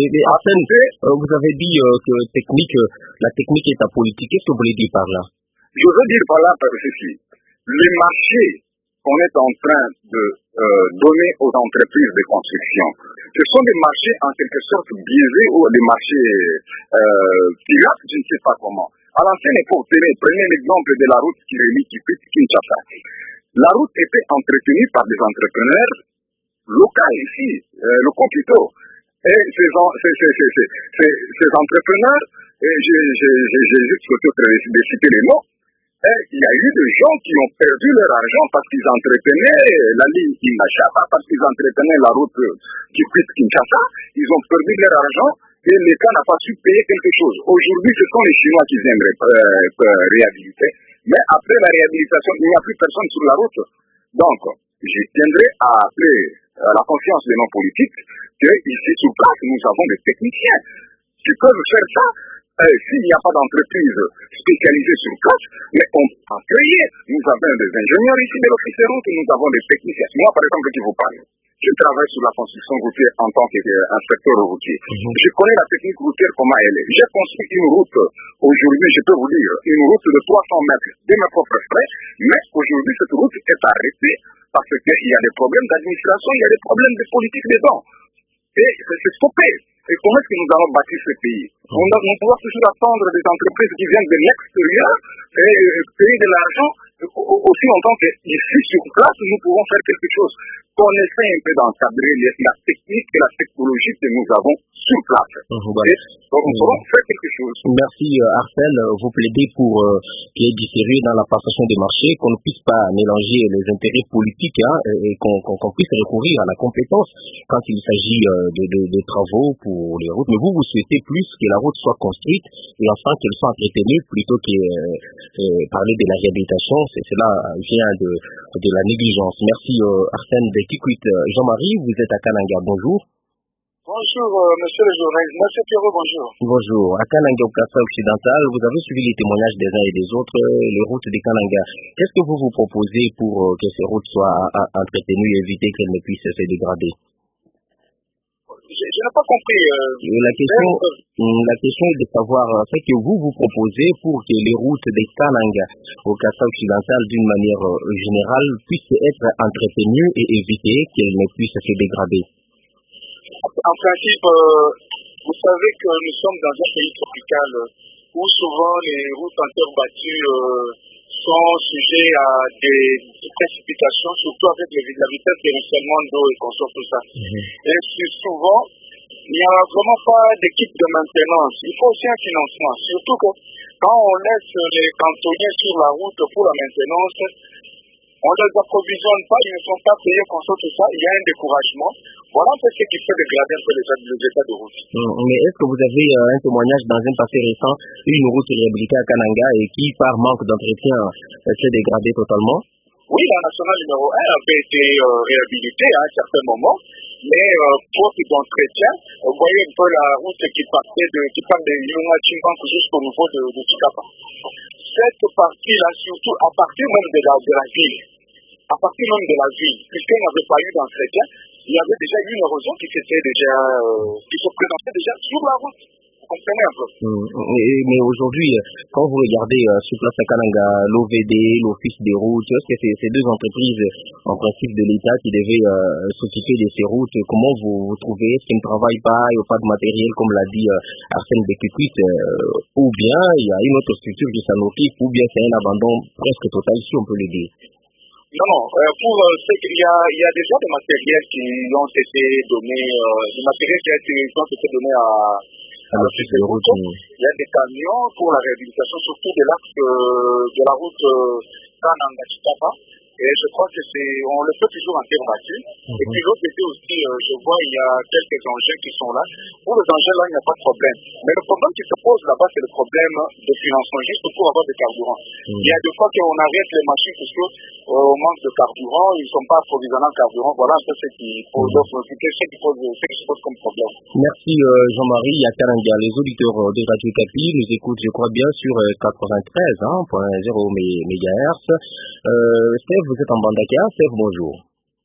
Vous avez dit que la technique est apolitique. Qu'est-ce que vous voulez dire par là? Je veux dire par là ceci. Les marchés qu'on est en train de donner aux entreprises de construction, ce sont des marchés en quelque sorte biaisés ou des marchés pirates, je ne sais pas comment. À l'ancienne époque, prenez l'exemple de la route qui relie Kikwit-Kinshasa. La route était entretenue par des entrepreneurs locaux ici, le Compito. Et ces entrepreneurs, j'ai juste de citer les noms, il y a eu des gens qui ont perdu leur argent parce qu'ils entretenaient la ligne Kinshasa, parce qu'ils entretenaient la route Kikwit-Kinshasa, ils ont perdu leur argent et l'État n'a pas su payer quelque chose. Aujourd'hui, ce sont les Chinois qui viennent réhabiliter, mais après la réhabilitation, il n'y a plus personne sur la route. Donc, je tiendrai à appeler la conscience de nos politiques qu'ici, sur place, nous avons des techniciens qui peuvent faire ça. S'il n'y a pas d'entreprise spécialisée sur place, mais on peut créer. Nous avons des ingénieurs ici de l'office de route, nous avons des techniciens. Moi, par exemple, qui vous parle, je travaille sur la construction routière en tant qu'inspecteur routier. Je connais la technique routière, comment elle est. J'ai construit une route, aujourd'hui, je peux vous dire, une route de 300 mètres de mes propres frais, mais aujourd'hui, cette route est arrêtée parce qu'il y a des problèmes d'administration, il y a des problèmes de politique dedans. Et c'est stoppé. Et comment est-ce que nous allons bâtir ce pays? On doit toujours attendre des entreprises qui viennent de l'extérieur et payer de l'argent aussi longtemps qu'ici, sur place, nous pouvons faire quelque chose. Qu'on essaie un peu d'encadrer la technique et la technologie que nous avons sur place. Et nous pourrons faire quelque chose. Merci Arsène. Vous plaidez pour qu'il y ait du sérieux dans la passation des marchés, qu'on ne puisse pas mélanger les intérêts politiques et qu'on puisse recourir à la compétence quand il s'agit de travaux pour les routes. Mais vous souhaitez plus que la route soit construite et enfin qu'elle soit entretenue plutôt que parler de la réhabilitation. Cela vient de la négligence. Merci Arsène de Kikwit. Jean-Marie, vous êtes à Kananga. Bonjour. Bonjour, monsieur le journaliste. Monsieur Pierrot, bonjour. Bonjour. À Kananga, au Kassa occidental, vous avez suivi les témoignages des uns et des autres, les routes de Kananga. Qu'est-ce que vous proposez pour que ces routes soient entretenues et éviter qu'elles ne puissent se dégrader? Je n'ai pas compris. La question est de savoir ce que vous proposez pour que les routes des Kananga au Kassa occidental, d'une manière générale, puissent être entretenues et éviter qu'elles ne puissent se dégrader. En principe, vous savez que nous sommes dans un pays tropical où souvent les routes en terre battue sont sujets à des précipitations, surtout avec la vitesse de ruissellement d'eau et qu'on sort tout ça. Et souvent, il n'y a vraiment pas d'équipe de maintenance. Il faut aussi un financement. Surtout que quand on laisse les cantonniers sur la route pour la maintenance, on ne les approvisionne pas, ils ne sont pas payés comme ça, tout ça, il y a un découragement. Voilà un peu ce qui fait dégrader un peu les états de route. Mais est-ce que vous avez un témoignage dans un passé récent, une route réhabilitée à Kananga et qui, par manque d'entretien, s'est dégradée totalement? Oui, la nationale numéro 1 avait été réhabilitée à un certain moment, mais faute d'entretien, vous voyez un peu la route qui part de Yunga Chimbank jusqu'au niveau de Chikapa. Cette partie-là, surtout à partir même de la ville, puisqu'il n'y avait pas eu d'entretien, il y avait déjà eu une érosion qui se présentait déjà sur la route. Vous comprenez un peu. Mais aujourd'hui, quand vous regardez sur place à Kananga, l'OVD, l'Office des routes, ces deux entreprises en principe de l'État qui devaient s'occuper de ces routes, comment vous trouvez? Est-ce qu'ils ne travaillent pas, il n'y a pas de matériel comme l'a dit Arsène Bekikuit, ou bien il y a une autre structure qui s'en occupe, ou bien c'est un abandon presque total, si on peut le dire? Non, pour ce qu'il y a déjà des matériels qui ont été donnés, des matériels qui ont été donnés à l'Office des routes. Il y a des camions pour la réhabilitation, surtout de l'axe de la route Kananga-Chikapa. Et je crois que on le fait toujours en terre battue. Et puis l'autre côté aussi, je vois, il y a quelques engins qui sont là. Pour les engins là, il n'y a pas de problème. Mais le problème qui se pose là-bas, c'est le problème de financement, juste pour avoir du carburant. Il y a des fois qu'on arrête les machines parce qu'au manque de carburant, ils ne sont pas approvisionnés en carburant. Voilà un peu ce qui pose comme problème. Merci Jean-Marie Yakaranga. Les auditeurs de Radio Okapi nous écoutent, je crois bien, sur 93.0 MHz. Steve, vous êtes en Bandaka. Steve, bonjour.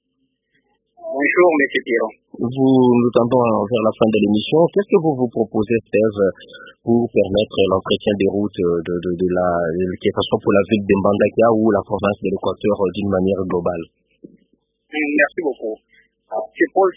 Bonjour, M. Piron. Nous tendons vers la fin de l'émission. Qu'est-ce que vous proposez, Steve, pour permettre l'entretien des routes que ce soit pour la ville de Mbandaka ou la province de l'Équateur d'une manière globale? Merci beaucoup. Je pose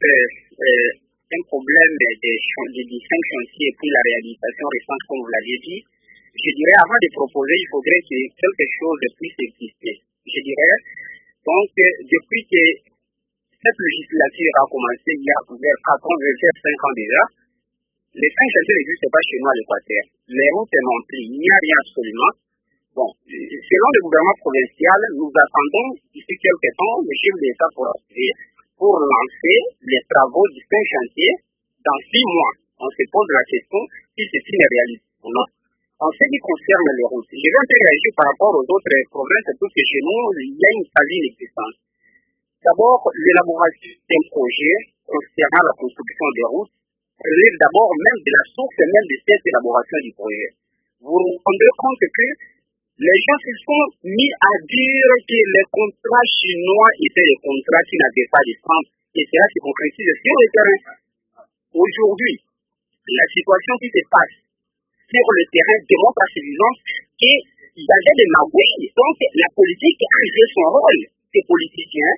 un problème des différents chantiers et puis la réalisation récente, comme vous l'avez dit. Je dirais, avant de proposer, il faudrait que quelque chose puisse exister. Je dirais, donc, depuis que cette législature a commencé il y a vers 4 ans, vers 5 ans déjà, les 5 chantiers n'existent pas chez nous à l'Équateur. Les routes non plus, il n'y a rien absolument. Bon, selon le gouvernement provincial, nous attendons d'ici quelques temps le chef de l'État pour lancer les travaux du 5 chantier dans 6 mois. On se pose la question si c'est une réalité ou non. En ce qui concerne les routes, je vais un peu réagir par rapport aux autres provinces, parce que chez nous, il y a une quasi inexistence. D'abord, l'élaboration d'un projet concernant la construction des routes relève d'abord même de la source même de cette élaboration du projet. Vous vous rendez compte que les gens se sont mis à dire que les contrats chinois étaient des contrats qui n'avaient pas de sens, et cela se concrétise sur le terrain. Aujourd'hui, la situation qui se passe sur le terrain démontre à suffisance qu'il y avait des magouilles. Donc, la politique a joué son rôle. Ces politiciens,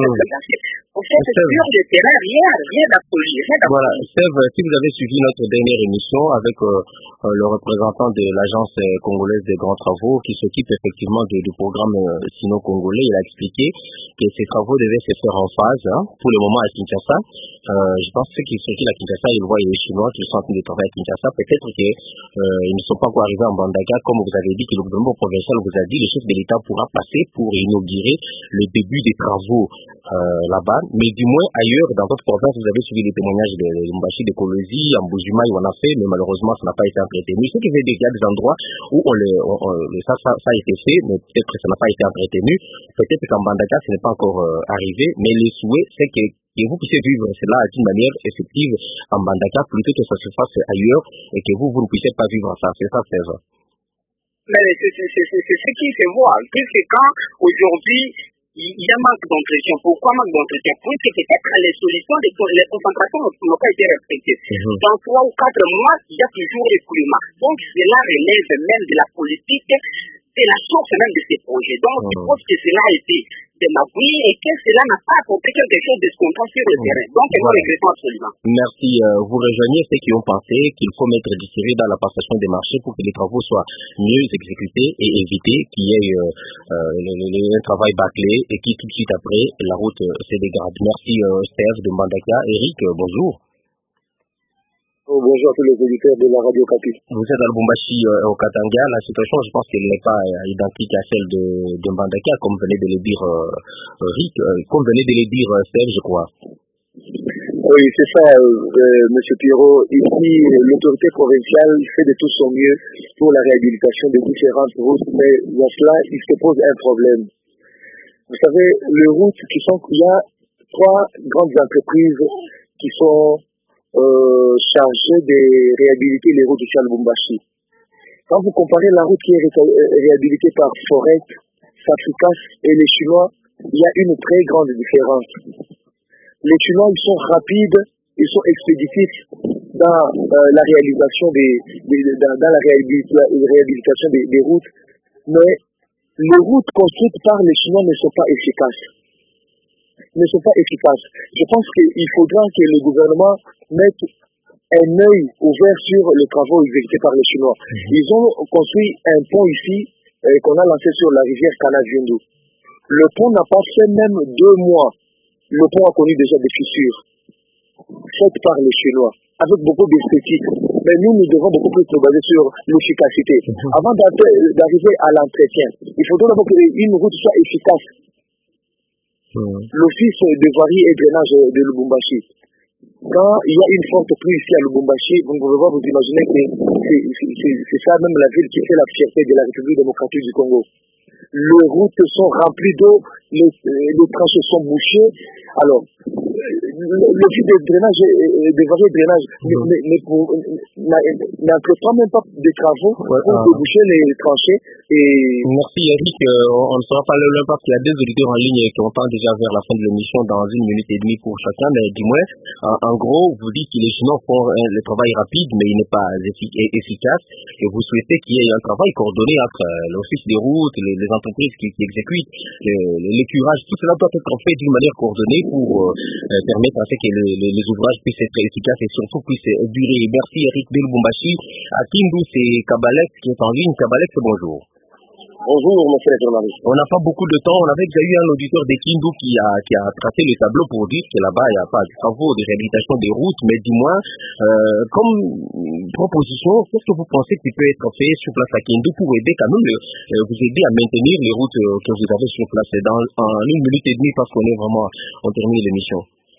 pour faire sur le terrain, rien d'absolu. Voilà, Steve, si vous avez suivi notre dernière émission avec le représentant de l'agence congolaise des grands travaux qui s'occupe effectivement du programme sino-congolais, il a expliqué que ces travaux devaient se faire en phase, pour le moment à Kinshasa. Je pense que ceux qui sont à Kinshasa, ils voient les Chinois qui sont en train de travailler à Kinshasa. Peut-être qu'ils ne sont pas encore arrivés en Bandaka, comme vous avez dit, que le gouvernement provincial vous a dit, le chef de l'État pourra passer pour inaugurer le début des travaux là-bas. Mais du moins ailleurs, dans d'autres provinces, vous avez suivi les témoignages de Mbashi, de Kolosi, en Boujuma, ils en a fait, mais malheureusement, ça n'a pas été entretenu. Ce qui veut dire qu'il y a des endroits où ça a été fait, mais peut-être que ça n'a pas été entretenu. Peut-être qu'en Bandaka, ce n'est pas encore arrivé, mais le souhait, c'est que vous puissiez vivre cela d'une manière effective en Bandaka, plutôt que ça se fasse ailleurs et que vous ne puissiez pas vivre ça. C'est ça, c'est vrai. Mais c'est ce qui se voit. Puisque quand aujourd'hui, il y a manque d'entretien. Pourquoi manque d'entretien? Puisque peut-être les solutions, les concentrations n'ont pas été respectées. Dans 3 ou 4 mois, il y a toujours des climat. Donc cela relève même de la politique, c'est la source même de ces projets. Donc je pense que cela a été des magouilles et que cela n'a pas apporté quelque chose de spontané sur le terrain. Donc nous regrettons absolument. Merci. Vous rejoignez ceux qui ont pensé qu'il faut mettre du sérieux dans la passation des marchés pour que les travaux soient mieux exécutés et éviter qu'il y ait un travail bâclé et qui tout de suite après la route se dégrade. Merci Steve de Mbandaka. Eric, bonjour. Bonjour à tous les auditeurs de la Radio Kapi. Vous êtes à Lubumbashi, au Katanga. La situation, je pense qu'elle n'est pas identique à celle de Mbandaka, comme venait de le dire Rick, comme venait de le dire Serge, je crois. Oui, c'est ça, Monsieur Pierrot. Ici, l'autorité provinciale fait de tout son mieux pour la réhabilitation des différentes routes, mais dans cela, il se pose un problème. Vous savez, les routes il y a 3 grandes entreprises qui sont chargées de réhabiliter les routes ici à Lubumbashi. Quand vous comparez la route qui est réhabilitée par Foret, Safricas et les Chinois, il y a une très grande différence. Les Chinois, ils sont rapides, ils sont expéditifs dans la réalisation dans la réhabilitation des routes, mais les routes construites par les Chinois ne sont pas efficaces. Je pense qu'il faudra que le gouvernement mette un œil ouvert sur les travaux exécutés par les Chinois. Ils ont construit un pont ici qu'on a lancé sur la rivière Kana-Viendo. Le pont n'a pas fait même 2 mois. Le pont a connu déjà des fissures faites par les Chinois, avec beaucoup d'esthétique. Mais nous devons beaucoup plus nous baser sur l'efficacité. Avant d'arriver à l'entretien, il faudra d'abord qu'une route soit efficace. L'office de voirie et drainage de Lubumbashi. Quand il y a une forte pluie ici à Lubumbashi, vous ne pouvez pas vous imaginer que c'est ça même la ville qui fait la fierté de la République démocratique du Congo. Les routes sont remplies d'eau, les tranchées sont bouchées. Alors, l'office de drainage, de voirie et drainage n'entreprend même pas de travaux pour déboucher les tranchées. Merci Eric, on ne saura pas l'impact. Il y a 2 auditeurs en ligne qui ont déjà vers la fin de l'émission dans 1 minute et demie pour chacun, mais du moins, en gros, vous dites que les Chinois font le travail rapide, mais il n'est pas efficace, et vous souhaitez qu'il y ait un travail coordonné entre l'office des routes, les entreprises qui exécutent, l'écurage, tout cela doit être fait d'une manière coordonnée pour permettre à ce que les ouvrages puissent être efficaces et surtout puissent durer. Merci Eric de Lubumbashi. À Kindu, c'est Kabalex qui est en ligne. Kabalex, bonjour. Bonjour, monsieur le journaliste. On n'a pas beaucoup de temps. On avait déjà eu un auditeur de Kindu qui a tracé le tableau pour dire que là-bas, il n'y a pas de travaux de réhabilitation des routes, mais du moins, comme proposition, qu'est-ce que vous pensez qui peut être fait sur place à Kindu pour aider quand même, vous aider à maintenir les routes que vous avez sur place en 1 minute et demie parce qu'on termine l'émission.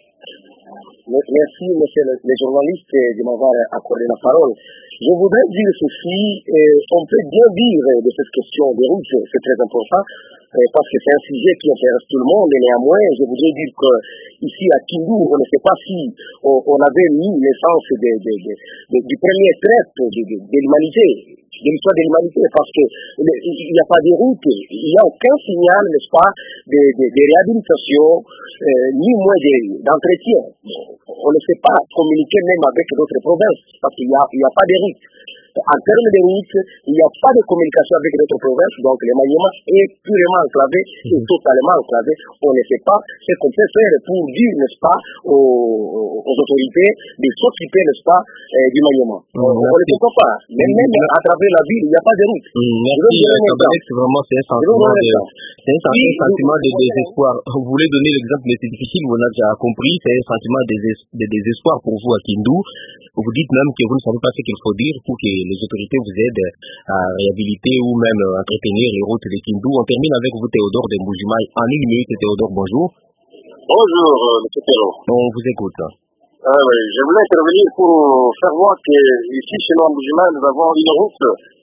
Merci, monsieur le journaliste, de m'avoir accordé la parole. Je voudrais dire ceci, on peut bien dire de cette question des routes, c'est très important, parce que c'est un sujet qui intéresse tout le monde, et néanmoins, je voudrais dire que ici à Kindu, on ne sait pas si on avait mis l'essence du premier trait de l'humanité, de l'histoire de l'humanité, parce que il n'y a pas de route, il n'y a aucun signal, n'est-ce pas, de réhabilitation, ni moins d'entretien. On ne sait pas communiquer même avec d'autres provinces, parce qu'il n'y a pas de route. En termes de route, il n'y a pas de communication avec d'autres provinces, donc le Maniema est purement enclavé et totalement enclavé. On ne sait pas ce qu'on peut faire pour dire, n'est-ce pas, aux autorités de s'occuper, n'est-ce pas, du Maniema. On ne le sait pas. Même à travers la ville, il n'y a pas de route. Merci, Kabalex, vraiment, c'est un sentiment de désespoir. Vous voulez donner l'exemple, mais c'est difficile, on a déjà compris, c'est un sentiment de désespoir pour vous à Kindu. Vous dites même que vous ne savez pas ce qu'il faut dire pour que les autorités vous aident à réhabiliter ou même entretenir les routes de Kindu. On termine avec vous, Théodore de Mbujimayi. En 1 minute, Théodore, bonjour. Bonjour, M. Perrault. On vous écoute. Oui, je voulais intervenir pour faire voir qu'ici, chez nous, à Mbujimayi, nous avons une route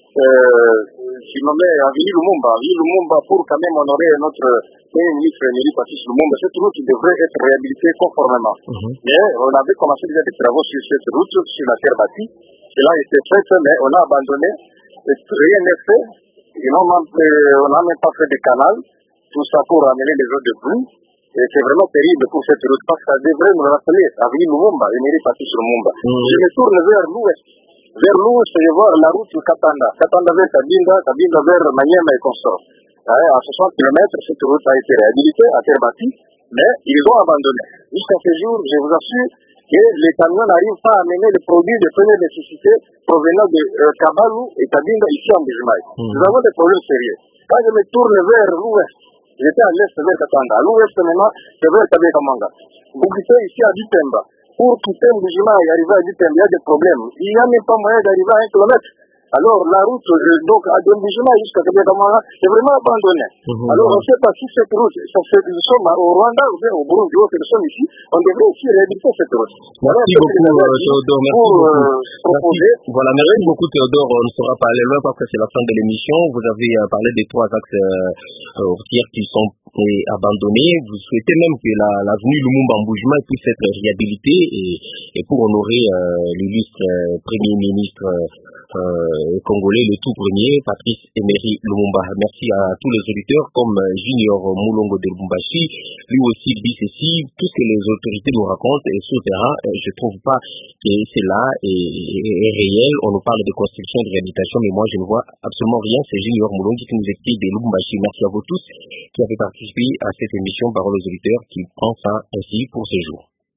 nommée Avenue Lumumba. Avenue Lumumba, pour quand même honorer notre Premier ministre Emery Patrice Lumumba. Cette route devrait être réhabilitée conformément. Mais on avait commencé déjà des travaux sur cette route, sur la terre bâtie. Cela a été fait, mais on a abandonné. Rien n'est fait. On n'a même pas fait de canal. Tout ça pour amener les eaux de pluie. Et c'est vraiment terrible pour cette route parce que ça devrait nous rappeler Avenue Lumumba, Emery Patrice Lumumba. Je me tourne vers l'ouest. Vers l'ouest, je vois la route Katanda. Katanda vers Kabinda, Kabinda vers Maniema et consort. À 60 km, cette route a été réhabilitée à terre bâtie, mais ils ont abandonné. Jusqu'à ce jour, je vous assure que les camions n'arrivent pas à amener les produits de première nécessité provenant de Kabalou et Kabinda ici en Mbujimayi. Nous avons des problèmes sérieux. Quand je me tourne vers l'ouest, j'étais à l'est vers Katanda. À l'ouest maintenant, c'est vers Kabekamanga. Vous quittez ici à Ditemba. pour quitter Mbujima et arriver à Ditem, il y a des problèmes. Il n'y a même pas moyen d'arriver à 1 kilomètre. Alors, la route, donc, à Mbujima jusqu'à Kabedamara, est vraiment abandonnée. Alors, on ne sait pas si cette route, nous sommes au Rwanda ou bien au Burundi, ou que nous sommes ici, on devrait aussi réhabiliter cette route. Merci beaucoup, Théodore. Merci beaucoup, Théodore. On ne saura pas aller loin parce que c'est la fin de l'émission. Vous avez parlé des 3 axes routiers qui sont abandonnés. Vous souhaitez même que l'avenue Lumumba-Mbujima puisse être réhabilitée et pour honorer l'illustre Premier ministre congolais, le tout premier, Patrice Emery Lumumba. Merci à tous les auditeurs comme Junior Moulongo de Lubumbashi, lui aussi BCC, tout ce que les autorités nous racontent et sur le terrain, je trouve pas que cela est réel. On nous parle de construction, de réhabilitation, mais moi je ne vois absolument rien. C'est Junior Moulongo qui nous explique de Lubumbashi. Merci à vous tous qui avez participé à cette émission Parole aux auditeurs qui prend fin ainsi pour ce jour.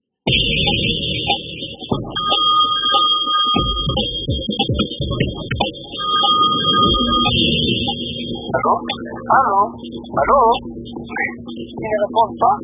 Allô? Ils ne répondent pas.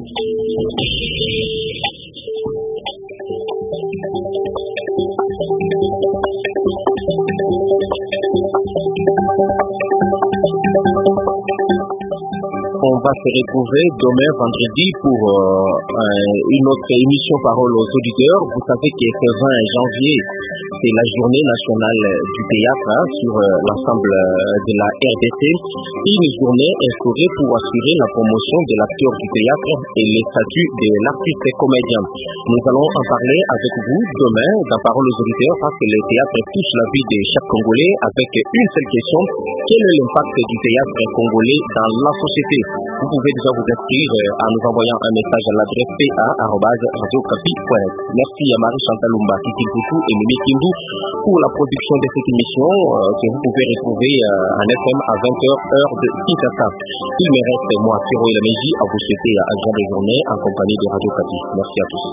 On va se retrouver demain vendredi pour une autre émission Parole aux auditeurs. Vous savez que ce 20 janvier, c'est la journée nationale du théâtre sur l'ensemble de la RDC. Une journée instaurée pour assurer la promotion de l'acteur du théâtre et le statut de l'artiste comédien. Nous allons en parler avec vous demain dans Parole aux auditeurs parce que le théâtre touche la vie de chaque Congolais avec une seule question. Quel est l'impact du théâtre congolais dans la société? Vous pouvez déjà vous inscrire en nous envoyant un message à l'adresse pa@radiocapi.net. Merci à Marie-Chantal Lumba, Kiki Poutou et Mimi Kindou pour la production de cette émission que vous pouvez retrouver en FM à 20h heure de Kinshasa. Il me reste, moi, Kiro et la Meji, à vous souhaiter une grande journée en compagnie de Radio Capi. Merci à tous.